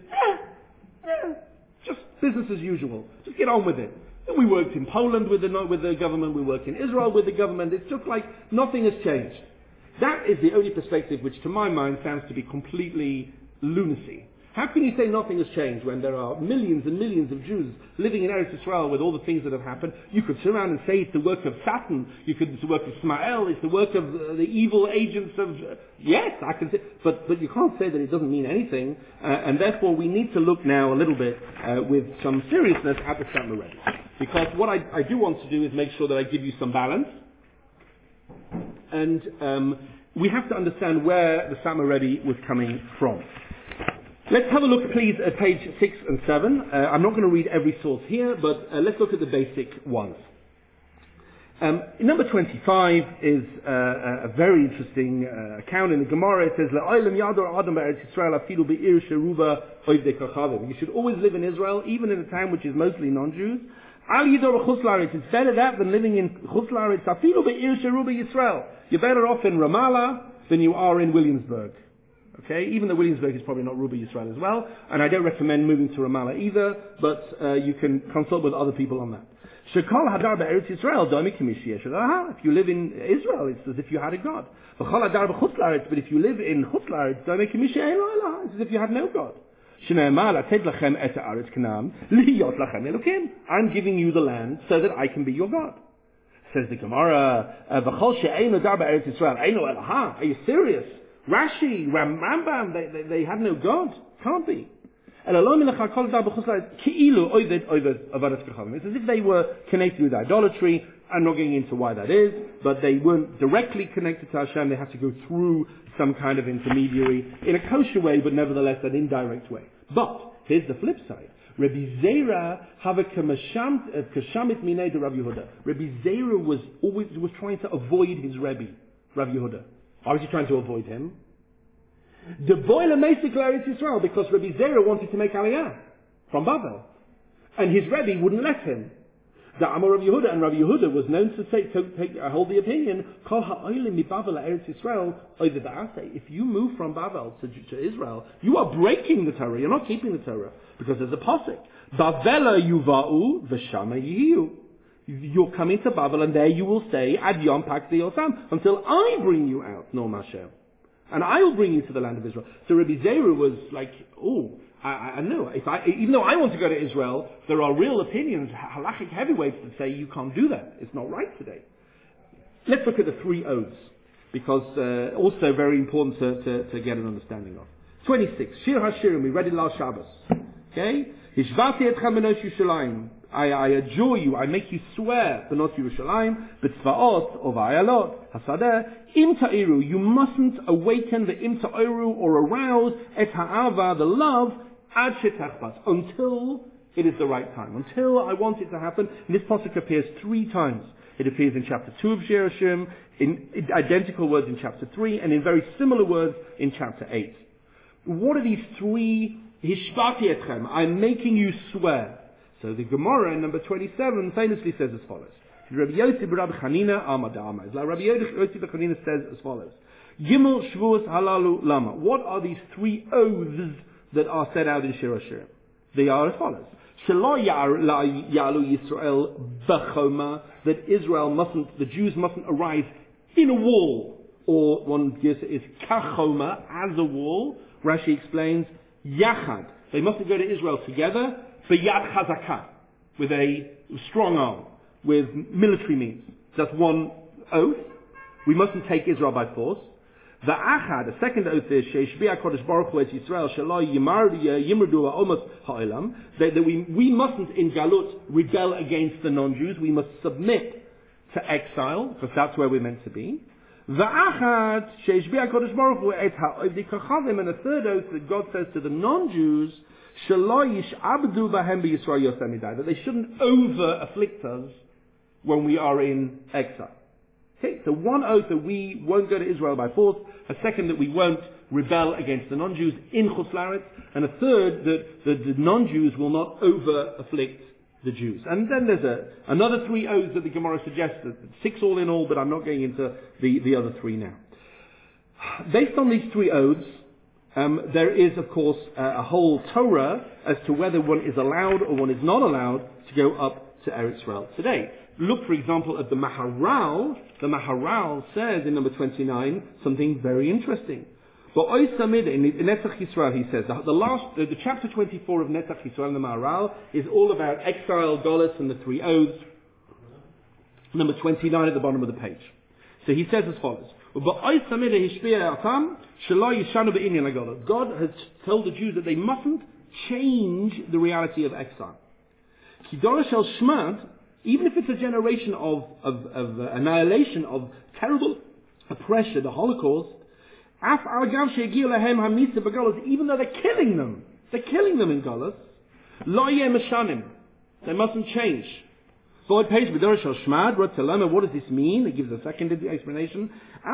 just business as usual. Just get on with it. We worked in Poland with the government, we work in Israel with the government, it's just like nothing has changed. That is the only perspective which to my mind sounds to be completely lunacy. How can you say nothing has changed when there are millions and millions of Jews living in Eretz Yisrael with all the things that have happened? You could sit around and say it's the work of Satan, it's the work of Ismael, it's the work of the evil agents of... yes, I can say... But you can't say that it doesn't mean anything, and therefore we need to look now a little bit with some seriousness at the Satmar Rebbe. Because what I do want to do is make sure that I give you some balance, and we have to understand where the Satmar Rebbe was coming from. Let's have a look, please, at page 6 and 7. I'm not going to read every source here, but let's look at the basic ones. Number 25 is a very interesting account in the Gemara. It says, you should always live in Israel, even in a town which is mostly non-Jews. It's better that than living in Chutz La'aretz. You're better off in Ramallah than you are in Williamsburg. Okay, even though Williamsburg is probably not Ruba Yisrael as well, and I don't recommend moving to Ramallah either, but you can consult with other people on that. If you live in Israel, it's as if you had a God. But if you live in Chutz La'aretz, it's as if you had no God. I'm giving you the land so that I can be your God. Says the Gemara, are you serious? Rashi, Rambam, they had no God. Can't be. It's as if they were connected with idolatry. I'm not getting into why that is, but they weren't directly connected to Hashem. They had to go through some kind of intermediary in a kosher way, but nevertheless an indirect way. But here's the flip side. Rabbi Zera have a kashamit minei de Rav Yehuda. Rabbi Zera was trying to avoid his Rebbe, Rav Yehuda. Why was he trying to avoid him? The boiler Mesik Eretz Yisrael, because Rabbi Zera wanted to make Aliyah from Babel, and his Rebbe wouldn't let him. The Amar Rav Yehuda, and Rav Yehuda was known to hold the opinion, Kol ha'olim mi Babel Eretz Yisrael, if you move from Babel to Israel, you are breaking the Torah. You're not keeping the Torah because there's a pasuk. Bavela yuva'u v'shama yihiyu. You're coming to Babel, and there you will stay ad yom pakti osam until I bring you out, Nom Hashem, and I will bring you to the land of Israel. So Rabbi Zera was like, I know. Even though I want to go to Israel, there are real opinions, halachic heavyweights that say you can't do that. It's not right today. Let's look at the 3 odes, because also very important to get an understanding of. 26. Shir HaShirim, we read it last Shabbos. Okay? Hishvati etchem b'nos Yerushalayim. I adjure you, I make you swear, b'nos Yerushalayim, b'tzvaot, or v'ayalot, hasadeh, im ta'iru, you mustn't awaken the im ta'iru, or arouse, et ha'ava, the love, ad shetachbas, until it is the right time, until I want it to happen. And this pasuk appears 3 times. It appears in chapter 2 of Shir HaShirim, in identical words in chapter 3, and in very similar words in chapter 8. What are these 3? Hishvati etchem, I'm making you swear. So the Gemara in number 27 famously says as follows. Rabbi Yossi b'Rabbi Chanina Amad Amaz. Rabbi Yossi b'Rabbi Chanina says as follows. Gimel Shvuos Halalu Lama. What are these 3 oaths that are set out in Shir HaShirim? They are as follows. Shelo Ya'alu Yisrael B'choma, that Israel mustn't, the Jews mustn't arise in a wall, or one gives it is Kachoma, as a wall. Rashi explains, Yachad. They mustn't go to Israel together, B'yad Chazakah, with a strong arm, with military means. That's one oath. We mustn't take Israel by force. The Achad, the second oath is Sheishbiya Kodesh Baruch Hu et Yisrael Shalai Yimrdu Ha'omas Ha'olam, that we mustn't in Galut rebel against the non-Jews. We must submit to exile, because that's where we're meant to be. The Achad Sheishbiya Kodesh Baruch Hu et Ha'ovdi Kachavim, and a third oath that God says to the non-Jews Shalai Yishabdu Bahem B'Yisrael Yosemidai, that they shouldn't over afflict us when we are in exile. Okay, so one oath that we won't go to Israel by force, a second that we won't rebel against the non-Jews in Chutz La'aretz, and a third that the non-Jews will not over-afflict the Jews. And then there's another 3 oaths that the Gemara suggests, 6 all in all, but I'm not going into the other 3 now. Based on these 3 oaths, there is, of course, a whole Torah as to whether one is allowed or one is not allowed to go up to Eretz Israel today. Look, for example, at the Maharal. The Maharal says in number 29 something very interesting. But in Netzach Yisrael, he says, the chapter 24 of Netzach Yisrael in the Maharal is all about exile, Golus, and the 3 oaths. Number 29 at the bottom of the page. So he says as follows. God has told the Jews that they mustn't change the reality of exile. Even if it's a generation of annihilation, of terrible oppression, the Holocaust, even though they're killing them in Galus, they mustn't change. What does this mean? It gives a second explanation.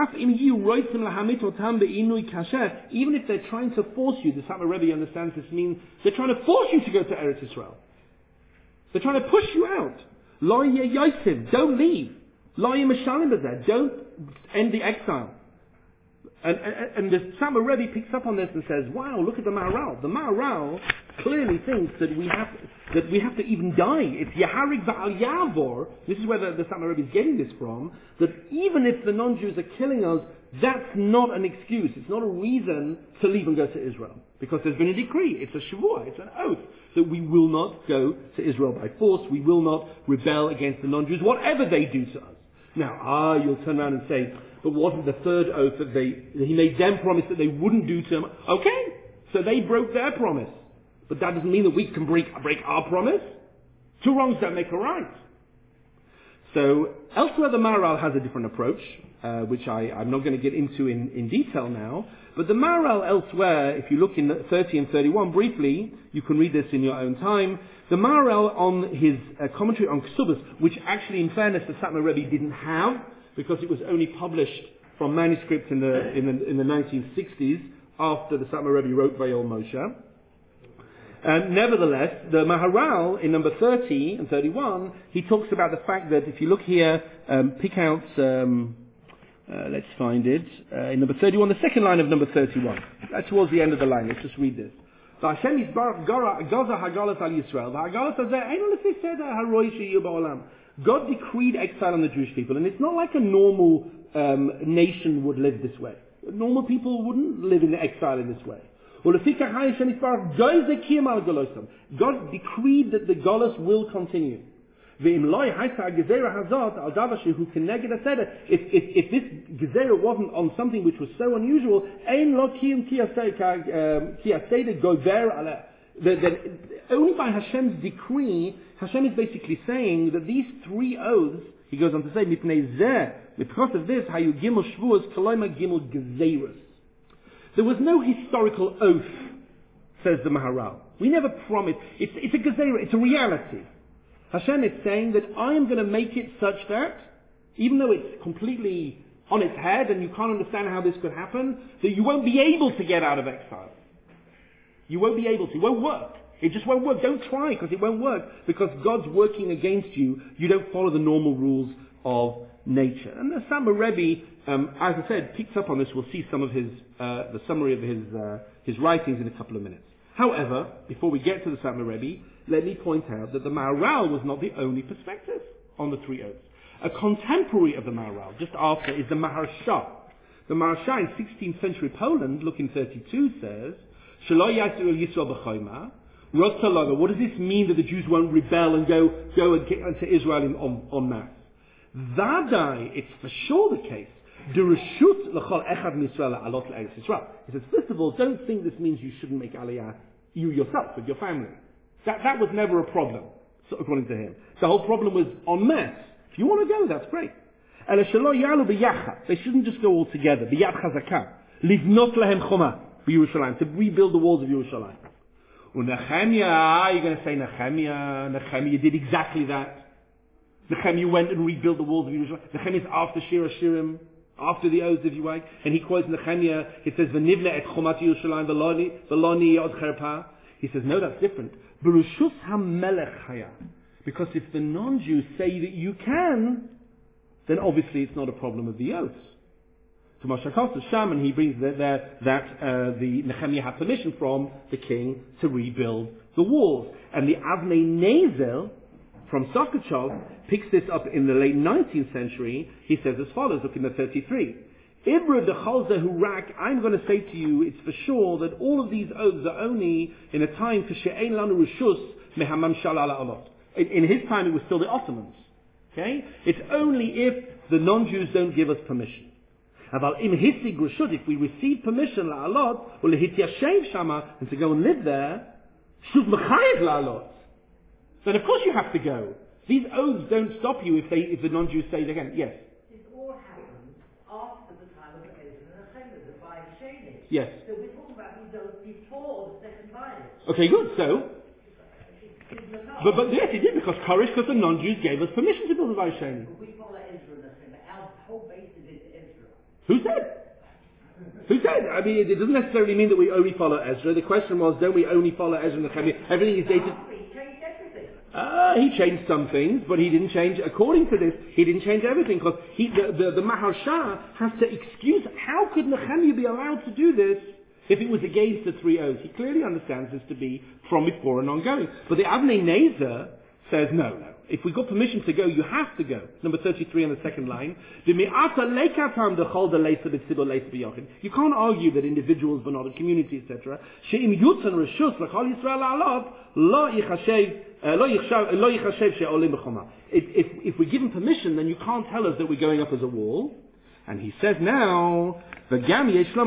Even if they're trying to force you, the Satmar Rebbe understands this means they're trying to force you to go to Eretz Yisrael. They're trying to push you out. Don't leave. Don't end the exile. And the Satmar Rebbe picks up on this and says, wow, look at the Maharal. The Maharal clearly thinks that we have to even die. It's Yaharig Va'al Yavor. This is where the Satmar Rebbe is getting this from, that even if the non-Jews are killing us, that's not an excuse. It's not a reason to leave and go to Israel. Because there's been a decree. It's a Shavua. It's an oath that we will not go to Israel by force. We will not rebel against the non-Jews, whatever they do to us. Now, you'll turn around and say, but wasn't the third oath that he made them promise that they wouldn't do to them? Okay, so they broke their promise. But that doesn't mean that we can break our promise. 2 wrongs don't make a right. So, elsewhere the Maharal has a different approach, which I'm not going to get into in detail now. But the Maharal elsewhere, if you look in 30 and 31 briefly, you can read this in your own time. The Maharal on his commentary on Ksubas, which actually in fairness the Satmar Rebbe didn't have, because it was only published from manuscripts in the 1960s after the Satmar Rebbe wrote Vayol Moshe. And nevertheless, the Maharal in number 30 and 31, he talks about the fact that if you look here, pick out, let's find it, in number 31, the second line of number 31. That's towards the end of the line. Let's just read this. God decreed exile on the Jewish people, and it's not like a normal nation would live this way. Normal people wouldn't live in exile in this way. God decreed that the Golus will continue. If this gezerah wasn't on something which was so unusual, then only by Hashem's decree, Hashem is basically saying that these three oaths, he goes on to say, because of this, there was no historical oath, says the Maharal. We never promised. It's a gezerah, it's a reality. Hashem is saying that I am going to make it such that, even though it's completely on its head and you can't understand how this could happen, that you won't be able to get out of exile. You won't be able to. It won't work. It just won't work. Don't try, because it won't work. Because God's working against you. You don't follow the normal rules of nature. And the Satmar Rebbe, as I said, picks up on this. We'll see some of the summary of his writings in a couple of minutes. However, before we get to the Satmar Rebbe, let me point out that the Maharal was not the only perspective on the three oaths. A contemporary of the Maharal, just after, is the Maharsha. The Maharsha in 16th century Poland, look in 32, says, what does this mean that the Jews won't rebel and go into Israel en masse? Vadai, it's for sure the case. He says, first of all, don't think this means you shouldn't make aliyah you yourself with your family. That was never a problem, so according to him. The whole problem was en masse. If you want to go, that's great. They shouldn't just go all together. To rebuild the walls of Yerushalayim. Nehemiah, you're going to say Nehemiah did exactly that. Nehemiah went and rebuilt the walls of Yerushalayim. Nehemiah is after Shir Hashirim, after the oaths, if you like, and he quotes Nehemiah. It says, "V'nivna et chomat Yerushalayim v'loni yod cherpa." He says, no, that's different. Berushus hamelech haya. Because if the non-Jews say that you can, then obviously it's not a problem of the oaths. To Moshe Kostas Shaman, he brings that the Nehemiah had permission from the king to rebuild the walls. And the Avnei Nezel from Sokachov picks this up in the late 19th century. He says as follows, look in the 33. Ibra dechol zehu rak, I'm going to say to you, it's for sure that all of these oaths are only in a time for she'ein lanu reshus mehamam shalal alot. In his time it was still the Ottomans. Okay? It's only if the non-Jews don't give us permission. If we receive permission la'alot, or lehityashev shama, and to go and live there, shuz mechayev la'alot. Then of course you have to go. These oaths don't stop you if the non-Jews say it again. Yes. This all happened after the time of the Ezra and Nehemiah, the Bayis Sheni. Yes. So we're talking about these oaths before the second Bayis. Okay, good. So, but yes, he did because the non-Jews gave us permission to build the Bayis Sheni. We follow Ezra and Nehemiah. Our whole basis is Ezra. Who said? Who said? I mean, it doesn't necessarily mean that we only follow Ezra. The question was, don't we only follow Ezra and Nehemiah? Everything is dated. He changed some things, but he didn't change, according to this, he didn't change everything, because the Maharsha has to excuse, how could Nehemiah be allowed to do this if it was against the three oaths? He clearly understands this to be from before and ongoing. But the Avnei Nezer says, no. If we got permission to go, you have to go. Number 33 on the second line. You can't argue that individuals, but not a community, etc. If we give him permission, then you can't tell us that we're going up as a wall. And he says now, and if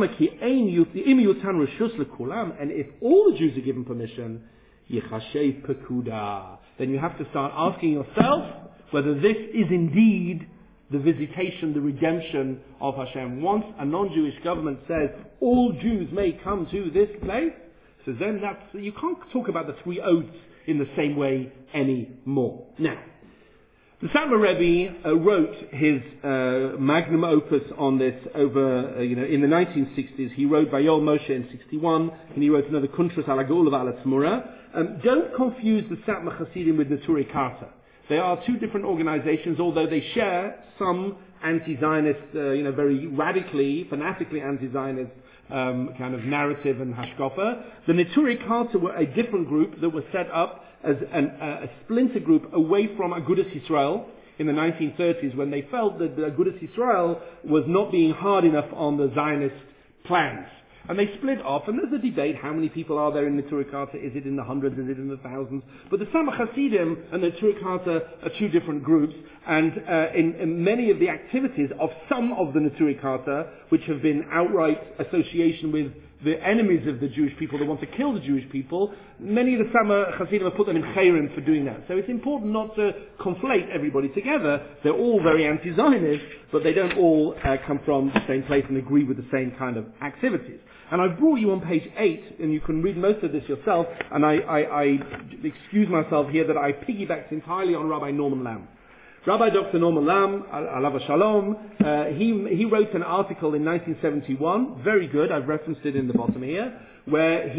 all the Jews are given permission, then you have to start asking yourself whether this is indeed the visitation, the redemption of Hashem. Once a non-Jewish government says all Jews may come to this place, so then you can't talk about the three oaths in the same way anymore. Now, the Satmar Rebbe wrote his magnum opus on this over, in the 1960s. He wrote Vayol Moshe in 61, and he wrote another Kuntras ala Geula v'ala Tzmura. Don't confuse the Satmar Hasidim with Neturei Karta. They are two different organizations, although they share some anti-Zionist, very radically, fanatically anti-Zionist kind of narrative and hashkafa. The Neturei Karta were a different group that was set up as a splinter group away from Agudas Yisrael in the 1930s, when they felt that the Agudas Yisrael was not being hard enough on the Zionist plans. And they split off, and there's a debate, how many people are there in the Neturei Karta? Is it in the hundreds, is it in the thousands? But the Samach Hasidim and the Neturei Karta are two different groups, and in many of the activities of some of the Neturei Karta, which have been outright association with the enemies of the Jewish people that want to kill the Jewish people, many of the Samach Hasidim have put them in chayrim for doing that. So it's important not to conflate everybody together. They're all very anti-Zionist, but they don't all come from the same place and agree with the same kind of activities. And I've brought you on page 8, and you can read most of this yourself, and I excuse myself here that I piggybacked entirely on Rabbi Norman Lamm. Rabbi Dr. Norman Lamm, alav shalom, he wrote an article in 1971, very good, I've referenced it in the bottom here, where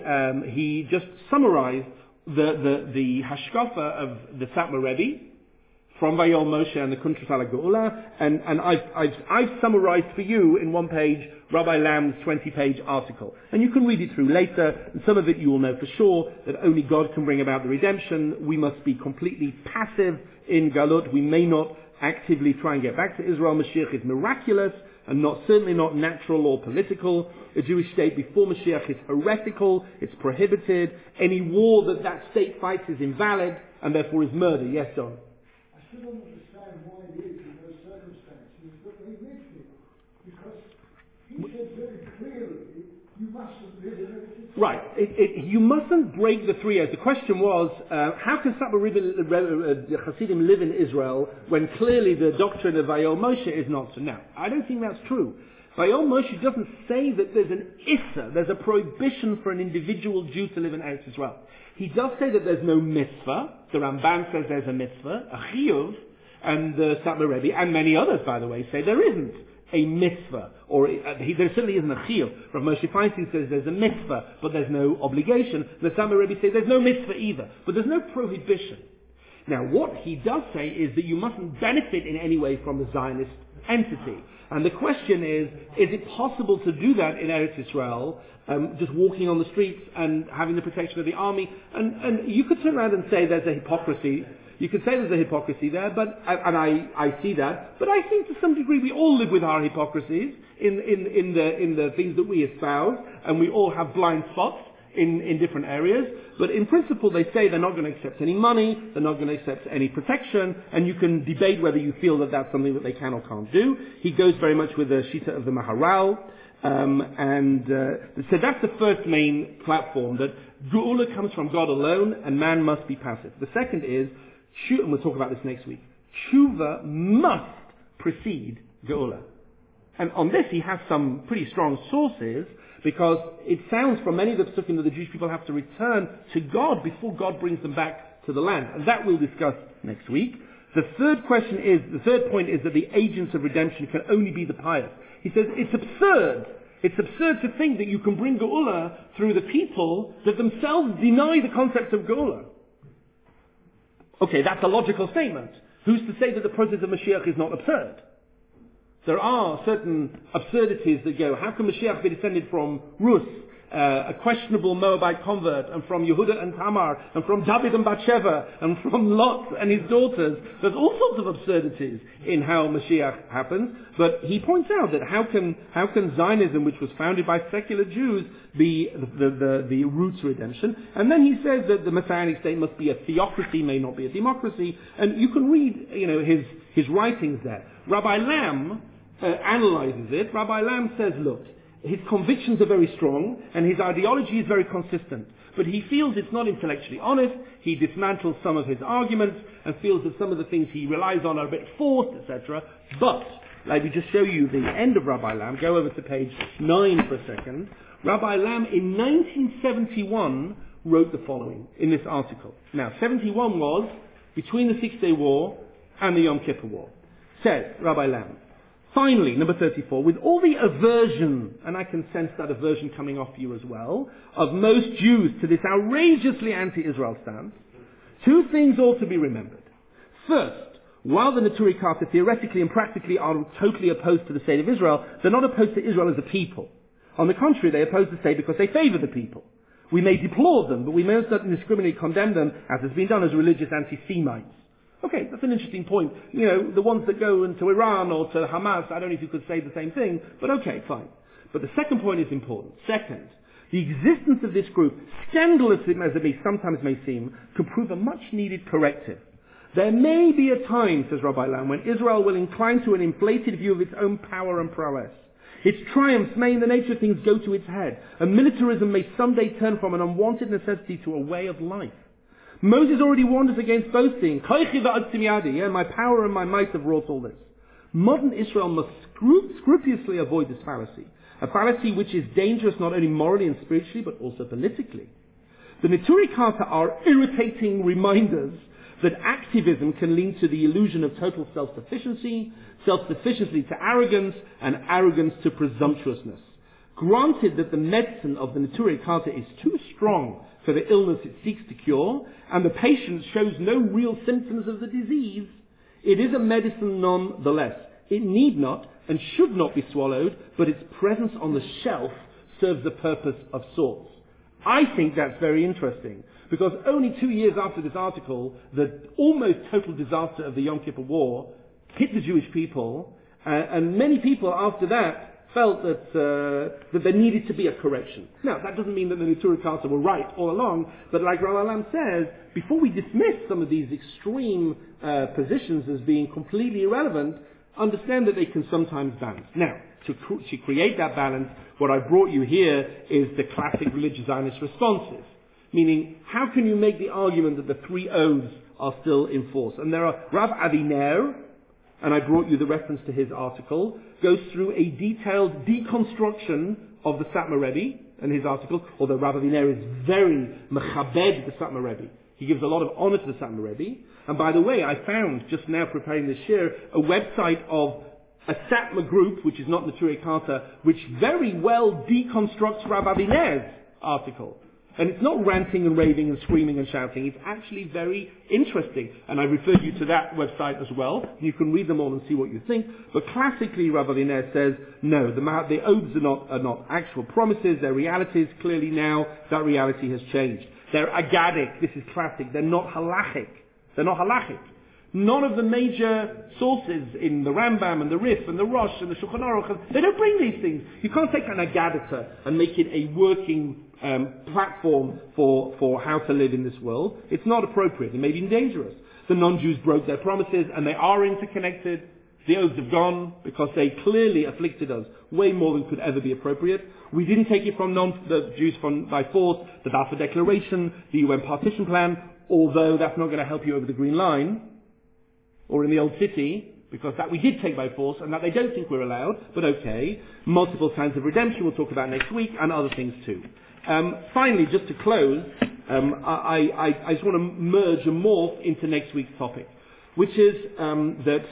he just summarized the hashkafa of the Satmar Rebbe from Vayol Moshe and the Kuntras ala Geula, and I've summarized for you in one page Rabbi Lamm's 20-page article. And you can read it through later, and some of it you will know for sure, that only God can bring about the redemption. We must be completely passive in Galut. We may not actively try and get back to Israel. Mashiach is miraculous, and certainly not natural or political. A Jewish state before Mashiach is heretical, it's prohibited. Any war that state fights is invalid, and therefore is murder. Yes, John? I still don't understand why it is in those circumstances that they live here. Because he said very clearly, you mustn't live in it. Right. You mustn't break the 3 years. The question was, how can Satmar Hasidim live in Israel when clearly the doctrine of Vayol Moshe is not so? Now, I don't think that's true. Vayol Moshe doesn't say that there's an issa, there's a prohibition for an individual Jew to live in Eretz Israel. He does say that there's no mitzvah. The Ramban says there's a mitzvah, a chiyuv, and the Satmar Rebbe, and many others, by the way, say there isn't a mitzvah, or there certainly isn't a chiyuv. Rav Moshe Feinstein says there's a mitzvah, but there's no obligation. The Satmar Rebbe says there's no mitzvah either, but there's no prohibition. Now, what he does say is that you mustn't benefit in any way from the Zionist entity. And the question is it possible to do that in Eretz Israel, just walking on the streets and having the protection of the army? And you could turn around and say there's a hypocrisy. You could say there's a hypocrisy there, and I see that. But I think to some degree we all live with our hypocrisies in the things that we espouse, and we all have blind spots in different areas. But in principle, they say they're not going to accept any money, they're not going to accept any protection, and you can debate whether you feel that that's something that they can or can't do. He goes very much with the Shita of the Maharal, so that's the first main platform, that Geula comes from God alone, and man must be passive. The second is, and we'll talk about this next week, Tshuva must precede Geula. And on this he has some pretty strong sources, because it sounds from many of the psukim that the Jewish people have to return to God before God brings them back to the land. And that we'll discuss next week. The third point is that the agents of redemption can only be the pious. He says it's absurd. It's absurd to think that you can bring Geula through the people that themselves deny the concept of Geula. Okay, that's a logical statement. Who's to say that the process of Mashiach is not absurd? There are certain absurdities that go, how can Mashiach be descended from Rus, a questionable Moabite convert, and from Yehuda and Tamar, and from David and Bathsheba, and from Lot and his daughters? There's all sorts of absurdities in how Mashiach happens, but he points out that how can Zionism, which was founded by secular Jews, be the roots of redemption? And then he says that the Messianic state must be a theocracy, may not be a democracy, and you can read, his writings there. Rabbi Lamm analyzes it. Rabbi Lamm says, look, his convictions are very strong, and his ideology is very consistent. But he feels it's not intellectually honest. He dismantles some of his arguments and feels that some of the things he relies on are a bit forced, etc. But, let me just show you the end of Rabbi Lamm. Go over to page 9 for a second. Rabbi Lamm in 1971 wrote the following in this article. Now, 71 was between the Six-Day War and the Yom Kippur War. Says Rabbi Lamm, finally, number 34, with all the aversion, and I can sense that aversion coming off you as well, of most Jews to this outrageously anti-Israel stance, two things ought to be remembered. First, while the Neturei Karta theoretically and practically are totally opposed to the state of Israel, they're not opposed to Israel as a people. On the contrary, they oppose the state because they favor the people. We may deplore them, but we may also indiscriminately condemn them, as has been done, as religious anti-Semites. Okay, that's an interesting point. The ones that go into Iran or to Hamas, I don't know if you could say the same thing, but okay, fine. But the second point is important. Second, the existence of this group, scandalous as it sometimes may seem, could prove a much-needed corrective. There may be a time, says Rabbi Lam, when Israel will incline to an inflated view of its own power and prowess. Its triumphs may in the nature of things go to its head, and militarism may someday turn from an unwanted necessity to a way of life. Moses already warned us against boasting. My power and my might have wrought all this. Modern Israel must scrupulously avoid this fallacy. A fallacy which is dangerous not only morally and spiritually, but also politically. The Neturei Karta are irritating reminders that activism can lead to the illusion of total self-sufficiency to arrogance, and arrogance to presumptuousness. Granted that the medicine of the Neturei Karta is too strong for the illness it seeks to cure, and the patient shows no real symptoms of the disease, it is a medicine nonetheless. It need not and should not be swallowed, but its presence on the shelf serves the purpose of sorts. I think that's very interesting, because only 2 years after this article, the almost total disaster of the Yom Kippur War hit the Jewish people, and many people after that felt that there needed to be a correction. Now, that doesn't mean that the Neturei Karta were right all along, but like Rabbi Lam says, before we dismiss some of these extreme positions as being completely irrelevant, understand that they can sometimes balance. Now, to create that balance, what I brought you here is the classic religious Zionist responses. Meaning, how can you make the argument that the 3 oaths are still in force? And there are Rav Aviner, and I brought you the reference to his article, goes through a detailed deconstruction of the Satmar Rebbe and his article, although Rav Aviner is very mechabed the Satmar Rebbe. He gives a lot of honor to the Satmar Rebbe. And by the way, I found, just now preparing this share, a website of a Satmar group, which is not Neturei Karta, which very well deconstructs Rav Aviner's article. And it's not ranting and raving and screaming and shouting. It's actually very interesting. And I referred you to that website as well. You can read them all and see what you think. But classically, Rav Aviner says, no, the oaths are not actual promises. They're realities. Clearly now, that reality has changed. They're agadic. This is classic. They're not halachic. None of the major sources in the Rambam and the Rif and the Rosh and the Shulchan Aruch, they don't bring these things. You can't take an agadata and make it a working platform for how to live in this world. It's not appropriate. It may be dangerous. The non-Jews broke their promises and they are interconnected. The oaths have gone because they clearly afflicted us way more than could ever be appropriate. We didn't take it from the Jews by force, the Balfour Declaration, the UN partition plan, although that's not going to help you over the Green Line or in the Old City, because that we did take by force and that they don't think we're allowed, but okay. Multiple signs of redemption we'll talk about next week, and other things too. Finally, just to close, I just want to merge and morph into next week's topic, which is that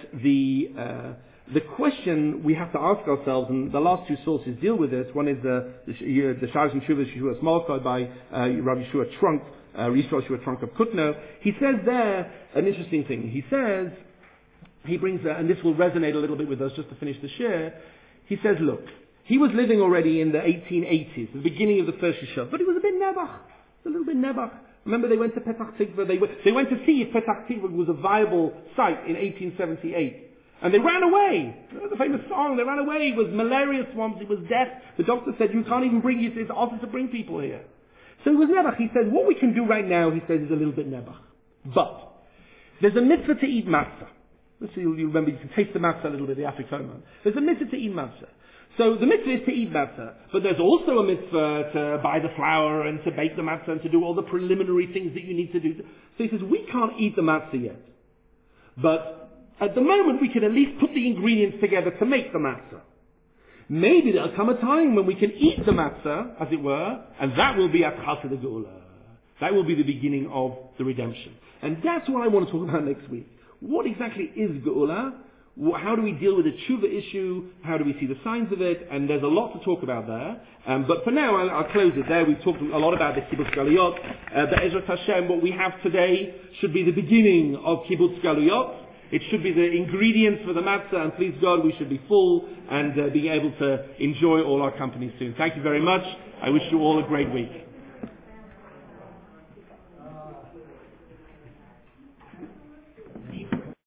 the question we have to ask ourselves, and the last 2 sources deal with this. One is the Shabbos and Shuvah Yeshua Smolkoi by Rabbi Yeshua Trunk, Yeshua Trunk of Kutno. He says there an interesting thing. He says, he brings, and this will resonate a little bit with us just to finish the share. He says, look, he was living already in the 1880s, the beginning of the first Yeshua, but he was a little bit nebach. Remember, they went to Petach Tikva, they went to see if Petach Tikva was a viable site in 1878. And they ran away. The famous song, they ran away. It was malaria swamps, it was death. The doctor said, you can't even bring, it's awesome to bring people here. So it was nebach. He said, what we can do right now, he says, is a little bit nebach. But there's a mitzvah to eat matzah. Let's see, you remember, you can taste the matzah a little bit, the afikoman. There's a mitzvah to eat matzah. So the mitzvah is to eat matzah, but there's also a mitzvah to buy the flour and to bake the matzah and to do all the preliminary things that you need to do. So he says, we can't eat the matzah yet. But at the moment, we can at least put the ingredients together to make the matzah. Maybe there'll come a time when we can eat the matzah, as it were, and that will be Atchas the Geula. That will be the beginning of the redemption. And that's what I want to talk about next week. What exactly is Geula? How do we deal with the tshuva issue? How do we see the signs of it? And there's a lot to talk about there. But for now, I'll close it there. We've talked a lot about the Kibbutz Galuyot. Be'ezrat Hashem, what we have today should be the beginning of Kibbutz Galuyot. It should be the ingredients for the matzah, and please God, we should be full and being able to enjoy all our company soon. Thank you very much. I wish you all a great week.